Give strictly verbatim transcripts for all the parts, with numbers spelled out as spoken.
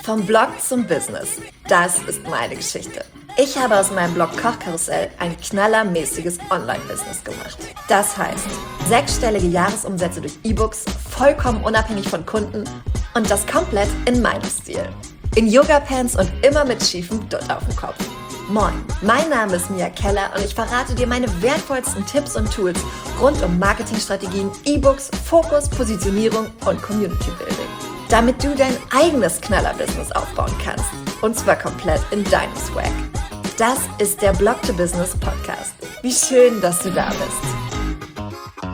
Vom Blog zum Business. Das ist meine Geschichte. Ich habe aus meinem Blog Kochkarussell ein knallermäßiges Online-Business gemacht. Das heißt, sechsstellige Jahresumsätze durch E-Books, vollkommen unabhängig von Kunden und das komplett in meinem Stil. In Yoga-Pants und immer mit schiefem Dutt auf dem Kopf. Moin, mein Name ist Mia Keller und ich verrate dir meine wertvollsten Tipps und Tools rund um Marketingstrategien, E-Books, Fokus, Positionierung und Community-Building. Damit du dein eigenes Knaller-Business aufbauen kannst. Und zwar komplett in deinem Swag. Das ist der Blog to Business Podcast. Wie schön, dass du da bist.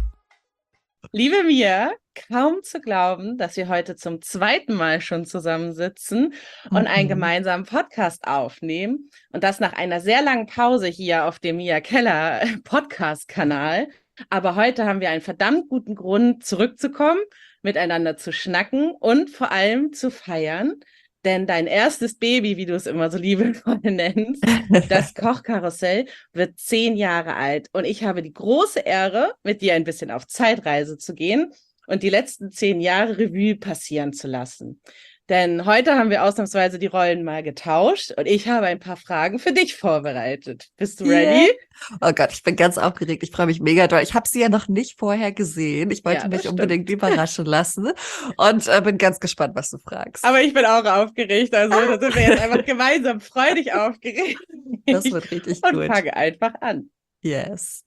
Liebe Mia, kaum zu glauben, dass wir heute zum zweiten Mal schon zusammensitzen und Mhm. einen gemeinsamen Podcast aufnehmen. Und das nach einer sehr langen Pause hier auf dem Mia Keller Podcast-Kanal. Aber heute haben wir einen verdammt guten Grund, zurückzukommen, miteinander zu schnacken und vor allem zu feiern. Denn dein erstes Baby, wie du es immer so liebevoll nennst, das Kochkarussell, wird zehn Jahre alt. Und ich habe die große Ehre, mit dir ein bisschen auf Zeitreise zu gehen und die letzten zehn Jahre Revue passieren zu lassen. Denn heute haben wir ausnahmsweise die Rollen mal getauscht und ich habe ein paar Fragen für dich vorbereitet. Bist du ready? Yeah. Oh Gott, ich bin ganz aufgeregt. Ich freue mich mega doll. Ich habe sie ja noch nicht vorher gesehen. Ich wollte Ja, das mich stimmt. unbedingt überraschen lassen und äh, bin ganz gespannt, was du fragst. Aber ich bin auch aufgeregt. Also da sind wir jetzt einfach gemeinsam freudig aufgeregt. Das wird richtig und gut. fange einfach an. Yes.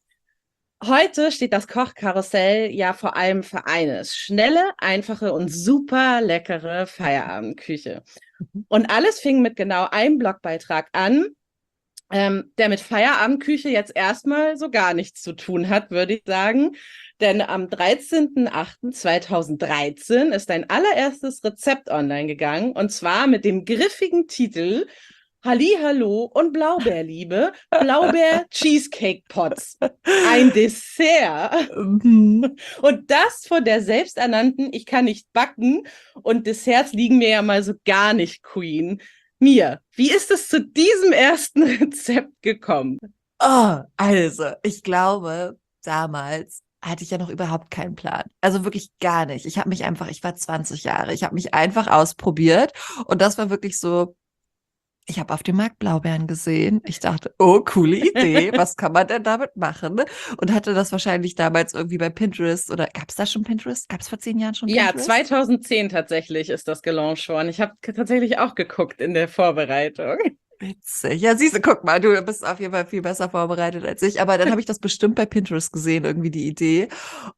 Heute steht das Kochkarussell ja vor allem für eines: schnelle, einfache und super leckere Feierabendküche. Und alles fing mit genau einem Blogbeitrag an, ähm, der mit Feierabendküche jetzt erstmal so gar nichts zu tun hat, würde ich sagen. Denn am dreizehnten achten zweitausenddreizehn ist dein allererstes Rezept online gegangen, und zwar mit dem griffigen Titel Hallihallo und Blaubeerliebe, Blaubeer-Cheesecake-Pots. Ein Dessert. Mhm. Und das von der selbsternannten Ich kann nicht backen und Desserts liegen mir ja mal so gar nicht Queen. Mia, wie ist es zu diesem ersten Rezept gekommen? Oh, also, ich glaube, damals hatte ich ja noch überhaupt keinen Plan. Also wirklich gar nicht. Ich habe mich einfach, ich war zwanzig Jahre, ich habe mich einfach ausprobiert und das war wirklich so, ich habe auf dem Markt Blaubeeren gesehen. Ich dachte, oh, coole Idee, was kann man denn damit machen? Und hatte das wahrscheinlich damals irgendwie bei Pinterest oder gab es da schon Pinterest? Gab es vor zehn Jahren schon Ja, Pinterest? zweitauszehn tatsächlich ist das gelauncht worden. Ich habe tatsächlich auch geguckt in der Vorbereitung. Witzig. Ja, siehst du, guck mal, du bist auf jeden Fall viel besser vorbereitet als ich. Aber dann habe ich das bestimmt bei Pinterest gesehen, irgendwie die Idee.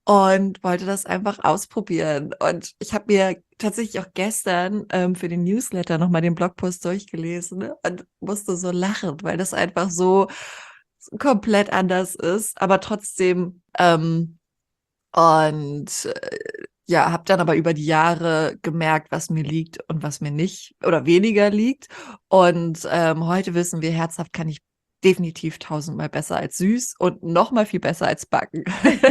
Und wollte das einfach ausprobieren. Und ich habe mir tatsächlich auch gestern ähm, für den Newsletter nochmal den Blogpost durchgelesen, ne? Und musste so lachen, weil das einfach so, so komplett anders ist. Aber trotzdem, ähm, und äh, ja, habe dann aber über die Jahre gemerkt, was mir liegt und was mir nicht oder weniger liegt. Und ähm, heute wissen wir, herzhaft kann ich definitiv tausendmal besser als süß und noch mal viel besser als backen.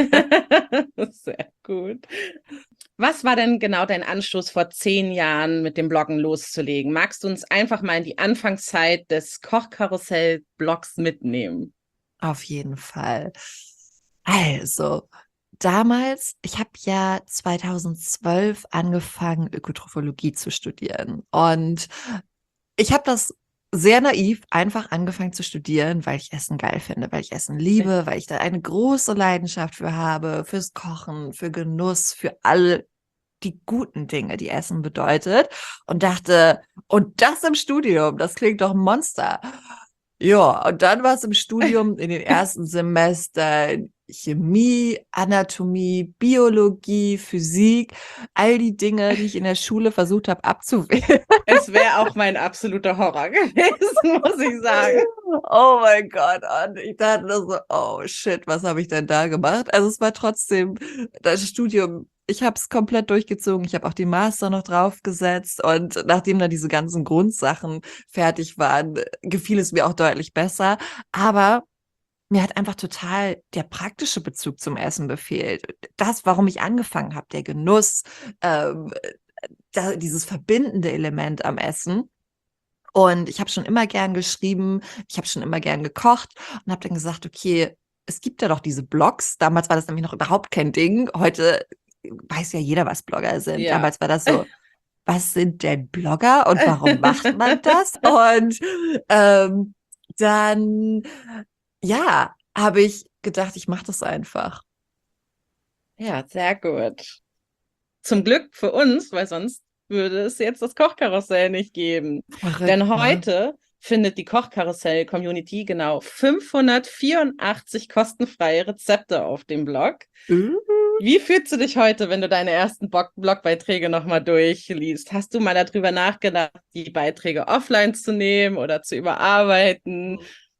Sehr gut. Was war denn genau dein Anstoß, vor zehn Jahren mit dem Bloggen loszulegen? Magst du uns einfach mal in die Anfangszeit des Kochkarussell-Blogs mitnehmen? Auf jeden Fall. Also, damals, ich habe ja zweitausendzwölf angefangen, Ökotrophologie zu studieren. Und ich habe das sehr naiv einfach angefangen zu studieren, weil ich Essen geil finde, weil ich Essen liebe, weil ich da eine große Leidenschaft für habe, fürs Kochen, für Genuss, für all die guten Dinge, die Essen bedeutet. Und dachte, und das im Studium, das klingt doch ein Monster. Ja, und dann war es im Studium in den ersten Semestern Chemie, Anatomie, Biologie, Physik, all die Dinge, die ich in der Schule versucht habe abzuwählen. Es wäre auch mein absoluter Horror gewesen, muss ich sagen. Oh mein Gott, und ich dachte nur so, oh shit, was habe ich denn da gemacht? Also es war trotzdem das Studium, ich habe es komplett durchgezogen, ich habe auch die Master noch draufgesetzt und nachdem dann diese ganzen Grundsachen fertig waren, gefiel es mir auch deutlich besser, aber mir hat einfach total der praktische Bezug zum Essen gefehlt. Das, warum ich angefangen habe, der Genuss, ähm, da, dieses verbindende Element am Essen. Und ich habe schon immer gern geschrieben, ich habe schon immer gern gekocht und habe dann gesagt, okay, es gibt ja doch diese Blogs. Damals war das nämlich noch überhaupt kein Ding. Heute weiß ja jeder, was Blogger sind. Ja. Damals war das so, was sind denn Blogger und warum macht man das? Und ähm, dann, ja, habe ich gedacht, ich mache das einfach. Ja, sehr gut. Zum Glück für uns, weil sonst würde es jetzt das Kochkarussell nicht geben. Verrückt, Denn ne? heute findet die Kochkarussell-Community genau fünfhundertvierundachtzig kostenfreie Rezepte auf dem Blog. Uh. Wie fühlst du dich heute, wenn du deine ersten Blog Blogbeiträge nochmal durchliest? Hast du mal darüber nachgedacht, die Beiträge offline zu nehmen oder zu überarbeiten?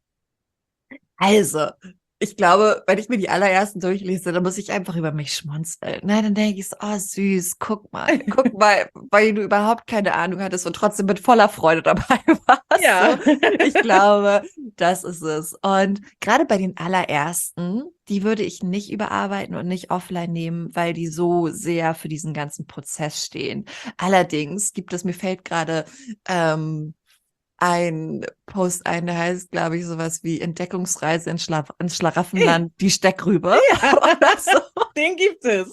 Also, ich glaube, wenn ich mir die allerersten durchlese, dann muss ich einfach über mich schmunzeln. Nein, dann denke ich so, oh süß, guck mal, guck mal, weil du überhaupt keine Ahnung hattest und trotzdem mit voller Freude dabei warst. So, Ja. ich glaube, das ist es. Und gerade bei den allerersten, die würde ich nicht überarbeiten und nicht offline nehmen, weil die so sehr für diesen ganzen Prozess stehen. Allerdings gibt es, mir fällt gerade ähm, ein Post ein, der heißt, glaube ich, sowas wie Entdeckungsreise in Schla ins Schlaraffenland, die Steckrübe oder so. Den gibt es.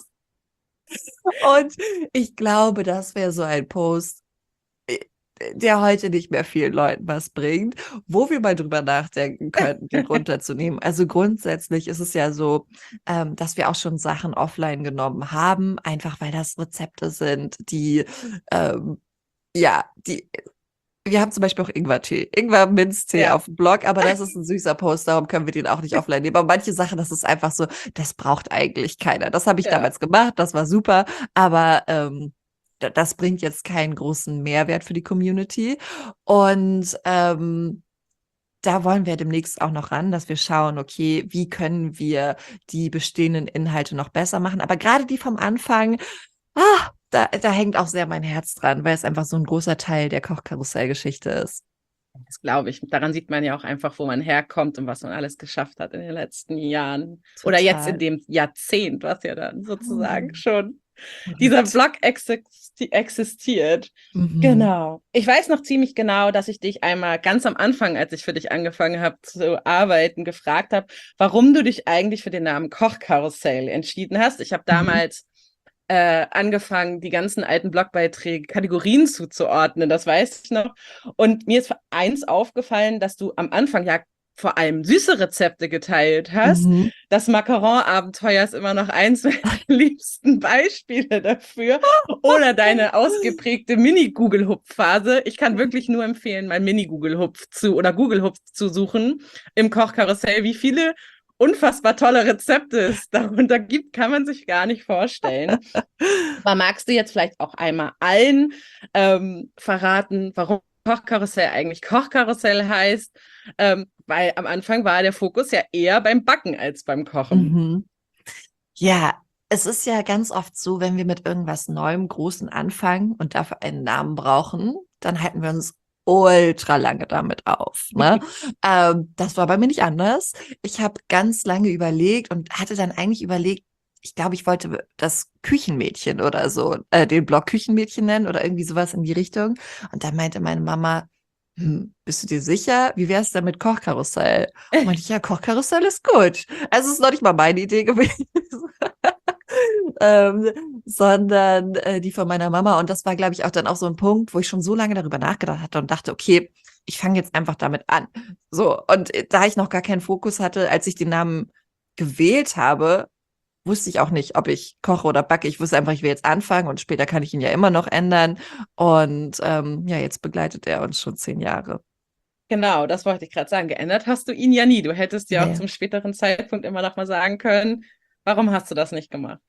Und ich glaube, das wäre so ein Post, äh, der heute nicht mehr vielen Leuten was bringt, wo wir mal drüber nachdenken könnten, den runterzunehmen. Also grundsätzlich ist es ja so, ähm, dass wir auch schon Sachen offline genommen haben, einfach weil das Rezepte sind, die ähm, ja, die wir haben zum Beispiel auch Ingwertee, Ingwer-Minztee Ja. auf dem Blog, aber das ist ein süßer Post, darum können wir den auch nicht offline nehmen. Aber manche Sachen, das ist einfach so, das braucht eigentlich keiner. Das habe ich Ja. damals gemacht, das war super, aber ähm, da- das bringt jetzt keinen großen Mehrwert für die Community. Und ähm, da wollen wir demnächst auch noch ran, dass wir schauen, okay, wie können wir die bestehenden Inhalte noch besser machen. Aber gerade die vom Anfang, ah, da, da hängt auch sehr mein Herz dran, weil es einfach so ein großer Teil der Kochkarussell-Geschichte ist. Das glaube ich. Daran sieht man ja auch einfach, wo man herkommt und was man alles geschafft hat in den letzten Jahren. Oder jetzt in Total. dem Jahrzehnt, was ja dann sozusagen Hm. schon dieser Verrückt. Blog existi existiert. Mhm. Genau. Ich weiß noch ziemlich genau, dass ich dich einmal ganz am Anfang, als ich für dich angefangen habe zu arbeiten, gefragt habe, warum du dich eigentlich für den Namen Kochkarussell entschieden hast. Ich habe Mhm. damals äh, angefangen, die ganzen alten Blogbeiträge Kategorien zuzuordnen, das weiß ich noch. Und mir ist eins aufgefallen, dass du am Anfang ja vor allem süße Rezepte geteilt hast. Mhm. Das Macaron-Abenteuer ist immer noch eins meiner liebsten Beispiele dafür. Oder deine ausgeprägte Mini-Google-Hupf-Phase. Ich kann wirklich nur empfehlen, mal Mini-Google-Hupf zu oder Google-Hupf zu suchen im Kochkarussell. Wie viele unfassbar tolle Rezepte es darunter gibt, kann man sich gar nicht vorstellen. Aber magst du jetzt vielleicht auch einmal allen ähm, verraten, warum Kochkarussell eigentlich Kochkarussell heißt? Ähm, weil am Anfang war der Fokus ja eher beim Backen als beim Kochen. Mhm. Ja, es ist ja ganz oft so, wenn wir mit irgendwas Neuem, Großen anfangen und dafür einen Namen brauchen, dann halten wir uns ultra lange damit auf. Ne? ähm, das war bei mir nicht anders. Ich habe ganz lange überlegt und hatte dann eigentlich überlegt, ich glaube, ich wollte das Küchenmädchen oder so, äh, den Blog Küchenmädchen nennen oder irgendwie sowas in die Richtung. Und da meinte meine Mama, hm, bist du dir sicher? Wie wär's denn mit Kochkarussell? Und meinte ich, ja, Kochkarussell ist gut. Also es ist noch nicht mal meine Idee gewesen. ähm, sondern äh, die von meiner Mama. Und das war, glaube ich, auch dann auch so ein Punkt, wo ich schon so lange darüber nachgedacht hatte und dachte, okay, ich fange jetzt einfach damit an. So, und äh, da ich noch gar keinen Fokus hatte, als ich den Namen gewählt habe, wusste ich auch nicht, ob ich koche oder backe. Ich wusste einfach, ich will jetzt anfangen und später kann ich ihn ja immer noch ändern. Und ähm, ja, jetzt begleitet er uns schon zehn Jahre. Genau, das wollte ich gerade sagen. Geändert hast du ihn ja nie. Du hättest ja auch Nee. zum späteren Zeitpunkt immer noch mal sagen können, warum hast du das nicht gemacht?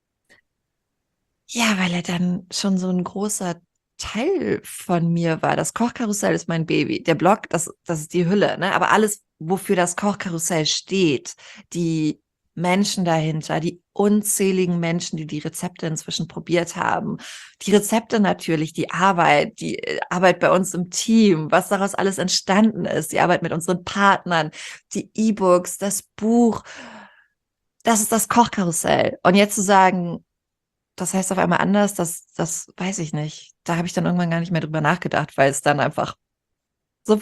Ja, weil er dann schon so ein großer Teil von mir war. Das Kochkarussell ist mein Baby. Der Blog, das, das ist die Hülle, ne? Aber alles, wofür das Kochkarussell steht, die Menschen dahinter, die unzähligen Menschen, die die Rezepte inzwischen probiert haben, die Rezepte natürlich, die Arbeit, die äh, Arbeit bei uns im Team, was daraus alles entstanden ist, die Arbeit mit unseren Partnern, die E-Books, das Buch, das ist das Kochkarussell. Und jetzt zu sagen, das heißt auf einmal anders, das, das weiß ich nicht. Da habe ich dann irgendwann gar nicht mehr drüber nachgedacht, weil es dann einfach so war.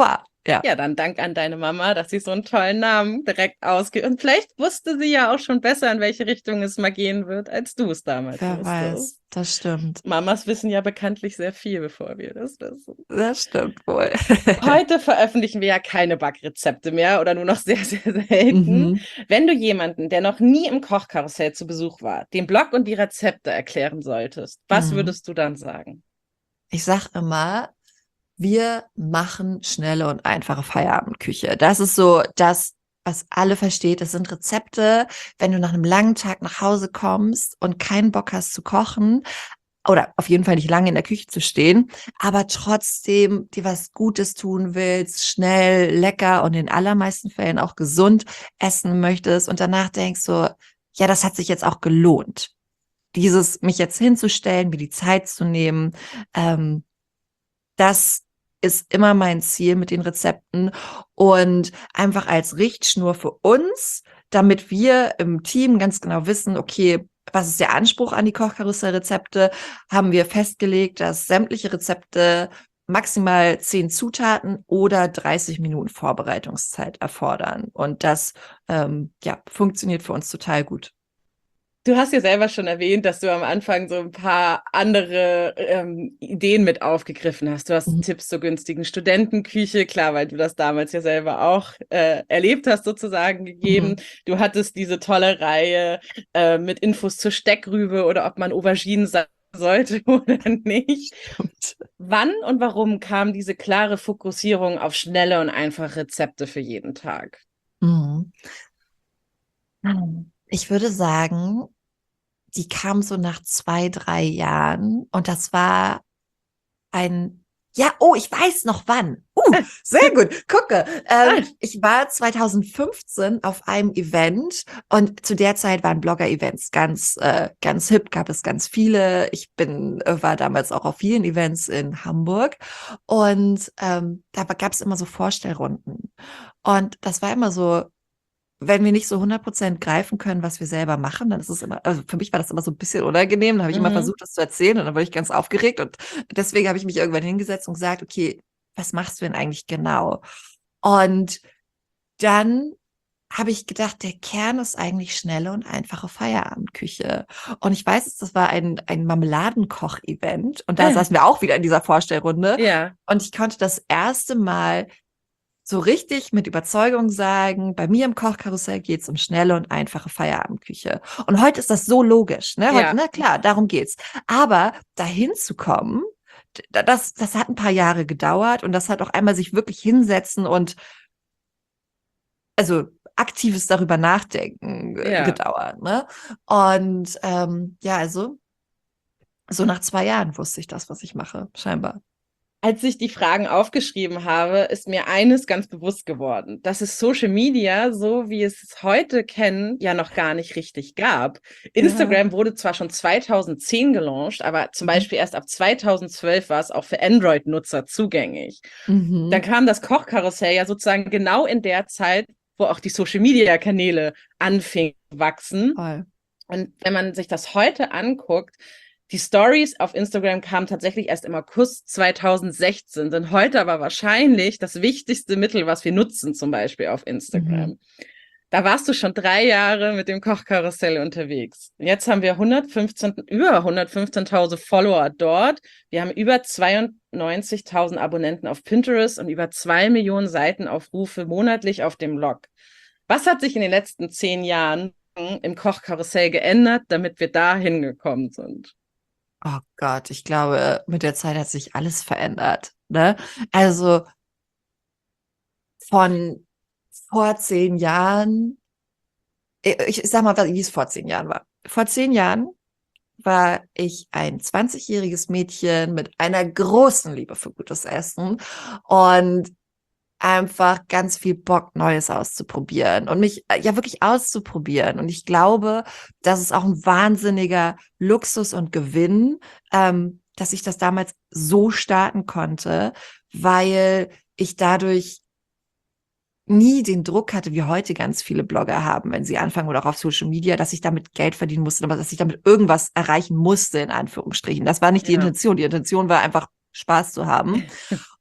Ja. Ja, dann Dank an deine Mama, dass sie so einen tollen Namen direkt ausgibt. Und vielleicht wusste sie ja auch schon besser, in welche Richtung es mal gehen wird, als du es damals Wer wusstest. weiß, das stimmt. Mamas wissen ja bekanntlich sehr viel, bevor wir das wissen. Das stimmt wohl. Heute veröffentlichen wir ja keine Backrezepte mehr oder nur noch sehr, sehr selten. Mhm. Wenn du jemanden, der noch nie im Kochkarussell zu Besuch war, den Blog und die Rezepte erklären solltest, was Mhm. würdest du dann sagen? Ich sag immer, wir machen schnelle und einfache Feierabendküche. Das ist so das, was alle versteht. Das sind Rezepte, wenn du nach einem langen Tag nach Hause kommst und keinen Bock hast zu kochen oder auf jeden Fall nicht lange in der Küche zu stehen, aber trotzdem dir was Gutes tun willst, schnell, lecker und in allermeisten Fällen auch gesund essen möchtest und danach denkst so, ja, das hat sich jetzt auch gelohnt. Dieses, mich jetzt hinzustellen, mir die Zeit zu nehmen, ähm, das ist immer mein Ziel mit den Rezepten und einfach als Richtschnur für uns, damit wir im Team ganz genau wissen, okay, was ist der Anspruch an die Kochkarussell-Rezepte, haben wir festgelegt, dass sämtliche Rezepte maximal zehn Zutaten oder dreißig Minuten Vorbereitungszeit erfordern. Und das ähm, ja, funktioniert für uns total gut. Du hast ja selber schon erwähnt, dass du am Anfang so ein paar andere ähm, Ideen mit aufgegriffen hast. Du hast Mhm. Tipps zur günstigen Studentenküche, klar, weil du das damals ja selber auch äh, erlebt hast, sozusagen gegeben. Mhm. Du hattest diese tolle Reihe äh, mit Infos zur Steckrübe oder ob man Auberginen sagen sollte oder nicht. Stimmt. Wann und warum kam diese klare Fokussierung auf schnelle und einfache Rezepte für jeden Tag? Mhm. Ich würde sagen, die kam so nach zwei, drei Jahren und das war ein, ja, oh, ich weiß noch wann. Uh, sehr gut. Gucke, ähm, ich war zwanzig fünfzehn auf einem Event und zu der Zeit waren Blogger-Events ganz, äh, ganz hip, gab es ganz viele. Ich bin, äh, war damals auch auf vielen Events in Hamburg und ähm, da gab es immer so Vorstellrunden und das war immer so, wenn wir nicht so hundert Prozent greifen können, was wir selber machen, dann ist es immer, also für mich war das immer so ein bisschen unangenehm. Da habe ich immer Mhm. versucht, das zu erzählen und dann wurde ich ganz aufgeregt und deswegen habe ich mich irgendwann hingesetzt und gesagt, okay, was machst du denn eigentlich genau? Und dann habe ich gedacht, der Kern ist eigentlich schnelle und einfache Feierabendküche. Und ich weiß, das war ein, ein Marmeladenkoch-Event und da saßen wir auch wieder in dieser Vorstellrunde Ja. und ich konnte das erste Mal so richtig mit Überzeugung sagen, bei mir im Kochkarussell geht es um schnelle und einfache Feierabendküche. Und heute ist das so logisch, ne? Heute, Ja. na klar, darum geht's. Aber dahin zu kommen, d- das, das hat ein paar Jahre gedauert und das hat auch einmal sich wirklich hinsetzen und also aktives darüber nachdenken äh, Ja. gedauert, ne? Und ähm, ja, also so nach zwei Jahren wusste ich das, was ich mache, scheinbar. Als ich die Fragen aufgeschrieben habe, ist mir eines ganz bewusst geworden, dass es Social Media, so wie es es heute kennen, ja noch gar nicht richtig gab. Ja. Instagram wurde zwar schon zweitausendzehn gelauncht, aber zum Mhm. Beispiel erst ab zweitausendzwölf war es auch für Android-Nutzer zugänglich. Dann Mhm. kam das Kochkarussell ja sozusagen genau in der Zeit, wo auch die Social Media Kanäle anfingen zu wachsen. Voll. Und wenn man sich das heute anguckt, die Stories auf Instagram kamen tatsächlich erst im August zweitausendsechzehn, sind heute aber wahrscheinlich das wichtigste Mittel, was wir nutzen, zum Beispiel auf Mhm. Instagram. Da warst du schon drei Jahre mit dem Kochkarussell unterwegs. Und jetzt haben wir hundertfünfzehn, über hundertfünfzehntausend Follower dort. Wir haben über zweiundneunzigtausend Abonnenten auf Pinterest und über zwei Millionen Seitenaufrufe monatlich auf dem Blog. Was hat sich in den letzten zehn Jahren im Kochkarussell geändert, damit wir da hingekommen sind? Oh Gott, ich glaube, mit der Zeit hat sich alles verändert, ne? Also von vor zehn Jahren, ich, ich sag mal, wie es vor zehn Jahren war. Vor zehn Jahren war ich ein zwanzigjähriges Mädchen mit einer großen Liebe für gutes Essen und einfach ganz viel Bock, Neues auszuprobieren und mich äh, ja wirklich auszuprobieren. Und ich glaube, das ist auch ein wahnsinniger Luxus und Gewinn, ähm, dass ich das damals so starten konnte, weil ich dadurch nie den Druck hatte, wie heute ganz viele Blogger haben, wenn sie anfangen oder auch auf Social Media, dass ich damit Geld verdienen musste, aber dass ich damit irgendwas erreichen musste, in Anführungsstrichen. Das war nicht die Ja. Intention. Die Intention war einfach, Spaß zu haben.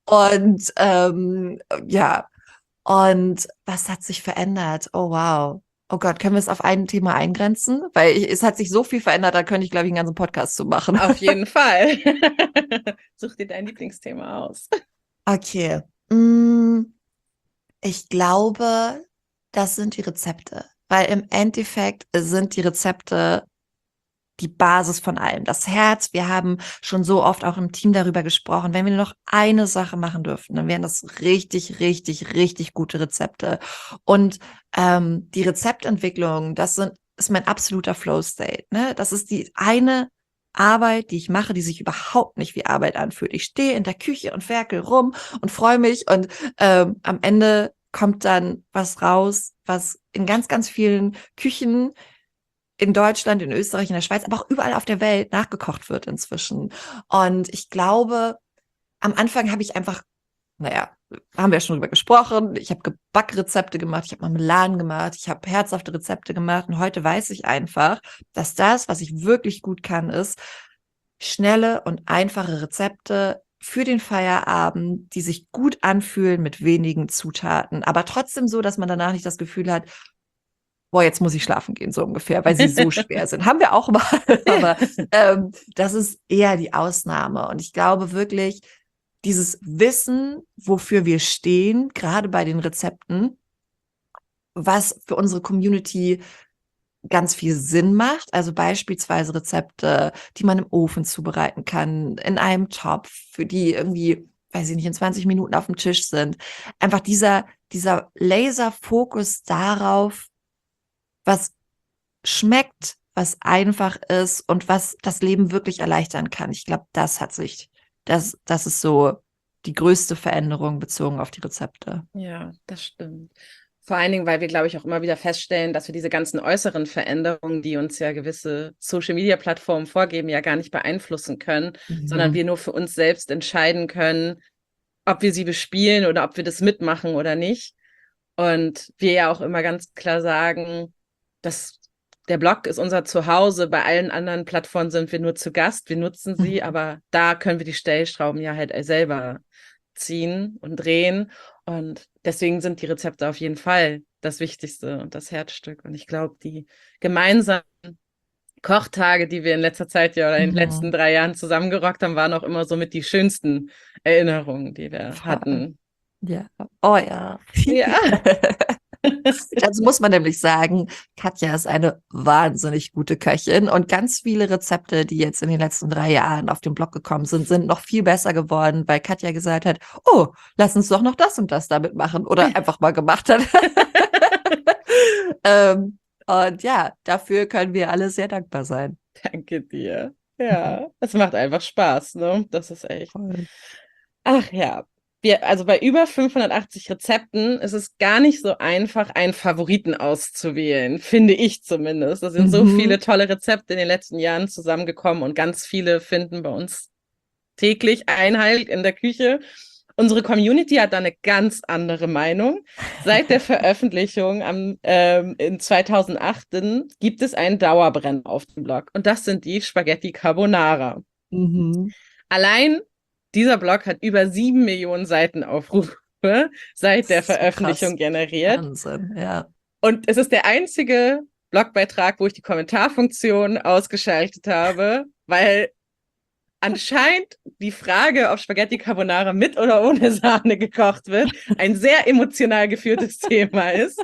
Und ähm, ja, und was hat sich verändert? Oh wow. Oh Gott, können wir es auf ein Thema eingrenzen? Weil ich, es hat sich so viel verändert, da könnte ich, glaube ich, einen ganzen Podcast zu machen. Auf jeden Fall. Such dir dein Lieblingsthema aus. Okay. Mm, ich glaube, das sind die Rezepte. Weil im Endeffekt sind die Rezepte die Basis von allem. Das Herz, wir haben schon so oft auch im Team darüber gesprochen, wenn wir nur noch eine Sache machen dürften, dann wären das richtig, richtig, richtig gute Rezepte. Und ähm, die Rezeptentwicklung, das sind, ist mein absoluter Flow-State. Ne? Das ist die eine Arbeit, die ich mache, die sich überhaupt nicht wie Arbeit anfühlt. Ich stehe in der Küche und werkel rum und freue mich und ähm, am Ende kommt dann was raus, was in ganz, ganz vielen Küchen in Deutschland, in Österreich, in der Schweiz, aber auch überall auf der Welt nachgekocht wird inzwischen. Und ich glaube, am Anfang habe ich einfach, naja, haben wir ja schon drüber gesprochen, ich habe Gebackrezepte gemacht, ich habe Marmeladen gemacht, ich habe herzhafte Rezepte gemacht und heute weiß ich einfach, dass das, was ich wirklich gut kann, ist schnelle und einfache Rezepte für den Feierabend, die sich gut anfühlen mit wenigen Zutaten, aber trotzdem so, dass man danach nicht das Gefühl hat, boah, jetzt muss ich schlafen gehen, so ungefähr, weil sie so schwer sind. Haben wir auch mal, aber ähm, das ist eher die Ausnahme. Und ich glaube wirklich, dieses Wissen, wofür wir stehen, gerade bei den Rezepten, was für unsere Community ganz viel Sinn macht, also beispielsweise Rezepte, die man im Ofen zubereiten kann, in einem Topf, für die irgendwie, weiß ich nicht, in zwanzig Minuten auf dem Tisch sind. Einfach dieser, dieser Laserfokus darauf, was schmeckt, was einfach ist und was das Leben wirklich erleichtern kann. Ich glaube, das hat sich, das, das ist so die größte Veränderung bezogen auf die Rezepte. Ja, das stimmt. Vor allen Dingen, weil wir, glaube ich, auch immer wieder feststellen, dass wir diese ganzen äußeren Veränderungen, die uns ja gewisse Social-Media-Plattformen vorgeben, ja gar nicht beeinflussen können, mhm. sondern wir nur für uns selbst entscheiden können, ob wir sie bespielen oder ob wir das mitmachen oder nicht. Und wir ja auch immer ganz klar sagen, dass der Blog ist unser Zuhause, bei allen anderen Plattformen sind wir nur zu Gast, wir nutzen sie, mhm. aber da können wir die Stellschrauben ja halt selber ziehen und drehen. Und deswegen sind die Rezepte auf jeden Fall das Wichtigste und das Herzstück. Und ich glaube, die gemeinsamen Kochtage, die wir in letzter Zeit ja oder in den mhm. letzten drei Jahren zusammengerockt haben, waren auch immer so mit die schönsten Erinnerungen, die wir Voll. hatten. Ja, oh ja. Ja. Dazu muss man nämlich sagen, Katja ist eine wahnsinnig gute Köchin und ganz viele Rezepte, die jetzt in den letzten drei Jahren auf den Blog gekommen sind, sind noch viel besser geworden, weil Katja gesagt hat, oh, lass uns doch noch das und das damit machen oder einfach mal gemacht hat. ähm, und ja, dafür können wir alle sehr dankbar sein. Danke dir. Ja, es macht einfach Spaß, ne? Das ist echt. Voll. Ach ja. Wir, also bei über fünfhundertachtzig Rezepten ist es gar nicht so einfach, einen Favoriten auszuwählen, finde ich zumindest. Da sind mhm. so viele tolle Rezepte in den letzten Jahren zusammengekommen und ganz viele finden bei uns täglich Einhalt in der Küche. Unsere Community hat da eine ganz andere Meinung. Seit der Veröffentlichung am, ähm, in zweitausendacht gibt es einen Dauerbrenner auf dem Blog und das sind die Spaghetti Carbonara. Mhm. Allein dieser Blog hat über sieben Millionen Seitenaufrufe seit der Veröffentlichung generiert. Wahnsinn, ja. Und es ist der einzige Blogbeitrag, wo ich die Kommentarfunktion ausgeschaltet habe, weil anscheinend die Frage, ob Spaghetti Carbonara mit oder ohne Sahne gekocht wird, ein sehr emotional geführtes Thema ist.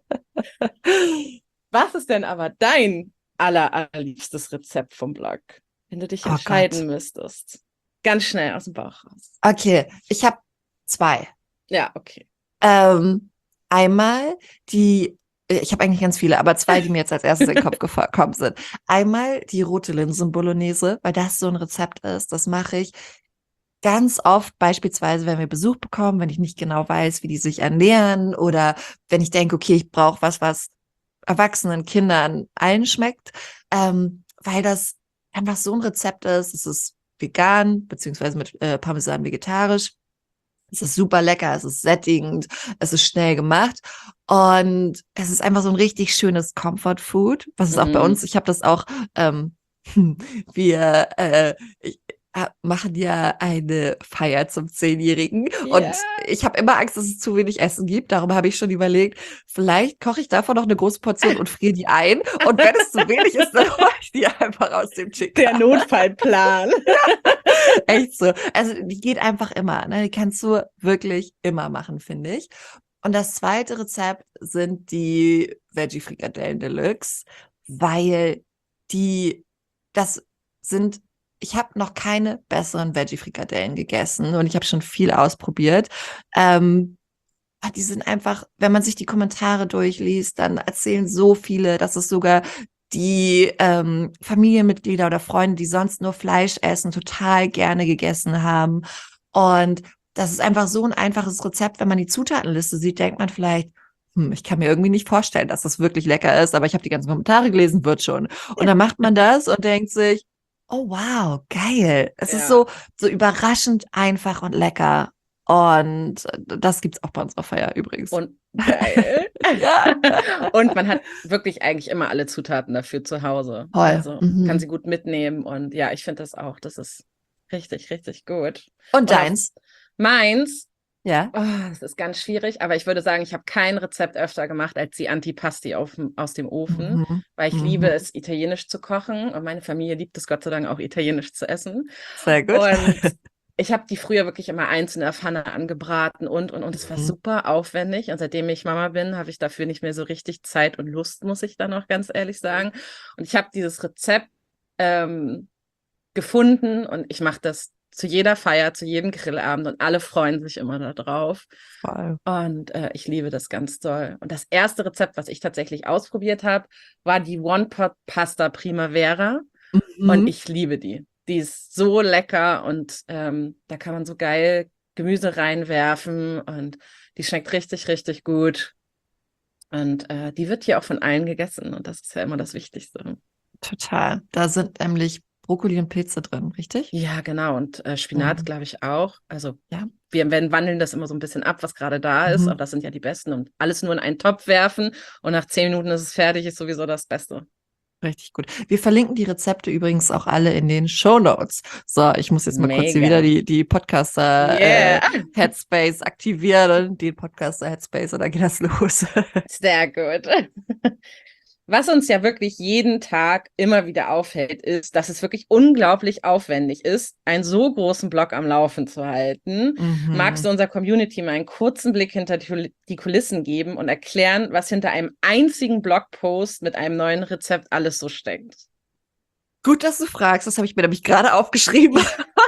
Was ist denn aber dein aller, allerliebstes Rezept vom Blog, wenn du dich Oh entscheiden Gott. müsstest? Ganz schnell aus dem Bauch raus. Okay, ich habe zwei. Ja, okay. Ähm, einmal die, ich habe eigentlich ganz viele, aber zwei, die mir jetzt als erstes in den Kopf gekommen sind. Einmal die rote Linsen-Bolognese, weil das so ein Rezept ist. Das mache ich ganz oft, beispielsweise, wenn wir Besuch bekommen, wenn ich nicht genau weiß, wie die sich ernähren oder wenn ich denke, okay, ich brauche was, was Erwachsenen, Kindern, allen schmeckt, ähm, weil das einfach so ein Rezept ist. Es ist vegan, beziehungsweise mit äh, Parmesan vegetarisch. Es ist super lecker, es ist sättigend, es ist schnell gemacht und es ist einfach so ein richtig schönes Comfort Food, was ist mm. auch bei uns, ich habe das auch, ähm, wir, äh, ich, äh, machen ja eine Feier zum Zehnjährigen. Ja. Und ich habe immer Angst, dass es zu wenig Essen gibt. Darum habe ich schon überlegt, vielleicht koche ich davon noch eine große Portion und friere die ein. Und wenn es zu wenig ist, dann hole ich die einfach aus dem Chicken. Der Notfallplan. Echt so. Also die geht einfach immer. Ne? Die kannst du wirklich immer machen, finde ich. Und das zweite Rezept sind die Veggie-Frikadellen Deluxe, weil die, das sind, ich habe noch keine besseren Veggie-Frikadellen gegessen und ich habe schon viel ausprobiert. Ähm, die sind einfach, wenn man sich die Kommentare durchliest, dann erzählen so viele, dass es sogar die ähm, Familienmitglieder oder Freunde, die sonst nur Fleisch essen, total gerne gegessen haben. Und das ist einfach so ein einfaches Rezept. Wenn man die Zutatenliste sieht, denkt man vielleicht, hm, ich kann mir irgendwie nicht vorstellen, dass das wirklich lecker ist, aber ich habe die ganzen Kommentare gelesen, wird schon. Und dann macht man das und denkt sich, oh wow, geil. Es Ja. ist so, so überraschend einfach und lecker. Und das gibt's auch bei unserer Feier übrigens. Und geil. Ja. Und man hat wirklich eigentlich immer alle Zutaten dafür zu Hause. Toll. Also Mhm. kann sie gut mitnehmen. Und ja, ich finde das auch. Das ist richtig, richtig gut. Und Und deins? Meins, Ja. oh, das ist ganz schwierig, aber ich würde sagen, ich habe kein Rezept öfter gemacht als die Antipasti auf, aus dem Ofen, Mhm. weil ich Mhm. liebe es, italienisch zu kochen und meine Familie liebt es Gott sei Dank auch, italienisch zu essen. Sehr gut. Und ich habe die früher wirklich immer einzeln in der Pfanne angebraten und, und, und es war Mhm. super aufwendig. Und seitdem ich Mama bin, habe ich dafür nicht mehr so richtig Zeit und Lust, muss ich dann auch ganz ehrlich sagen. Und ich habe dieses Rezept ähm, gefunden und ich mache das zu jeder Feier, zu jedem Grillabend und alle freuen sich immer darauf. Voll. Und äh, ich liebe das ganz doll. Und das erste Rezept, was ich tatsächlich ausprobiert habe, war die One-Pot-Pasta Primavera. Mhm. Und ich liebe die. Die ist so lecker und ähm, da kann man so geil Gemüse reinwerfen und die schmeckt richtig, richtig gut. Und äh, die wird hier auch von allen gegessen und das ist ja immer das Wichtigste. Total. Da sind nämlich Brokkoli und Pilze drin, richtig? Ja, genau. Und äh, Spinat, Mhm. glaube ich, auch. Also Ja. wir werden wandeln das immer so ein bisschen ab, was gerade da ist, Mhm. aber das sind ja die besten. Und alles nur in einen Topf werfen und nach zehn Minuten ist es fertig, ist sowieso das Beste. Richtig gut. Wir verlinken die Rezepte übrigens auch alle in den Shownotes. So, ich muss jetzt mal kurz hier Mega. wieder die, die Podcaster Yeah. äh, Headspace aktivieren, den Podcaster Headspace und dann geht das los. Sehr gut. Was uns ja wirklich jeden Tag immer wieder auffällt, ist, dass es wirklich unglaublich aufwendig ist, einen so großen Blog am Laufen zu halten. Mhm. Magst du unserer Community mal einen kurzen Blick hinter die Kulissen geben und erklären, was hinter einem einzigen Blogpost mit einem neuen Rezept alles so steckt? Gut, dass du fragst. Das habe ich mir nämlich gerade aufgeschrieben.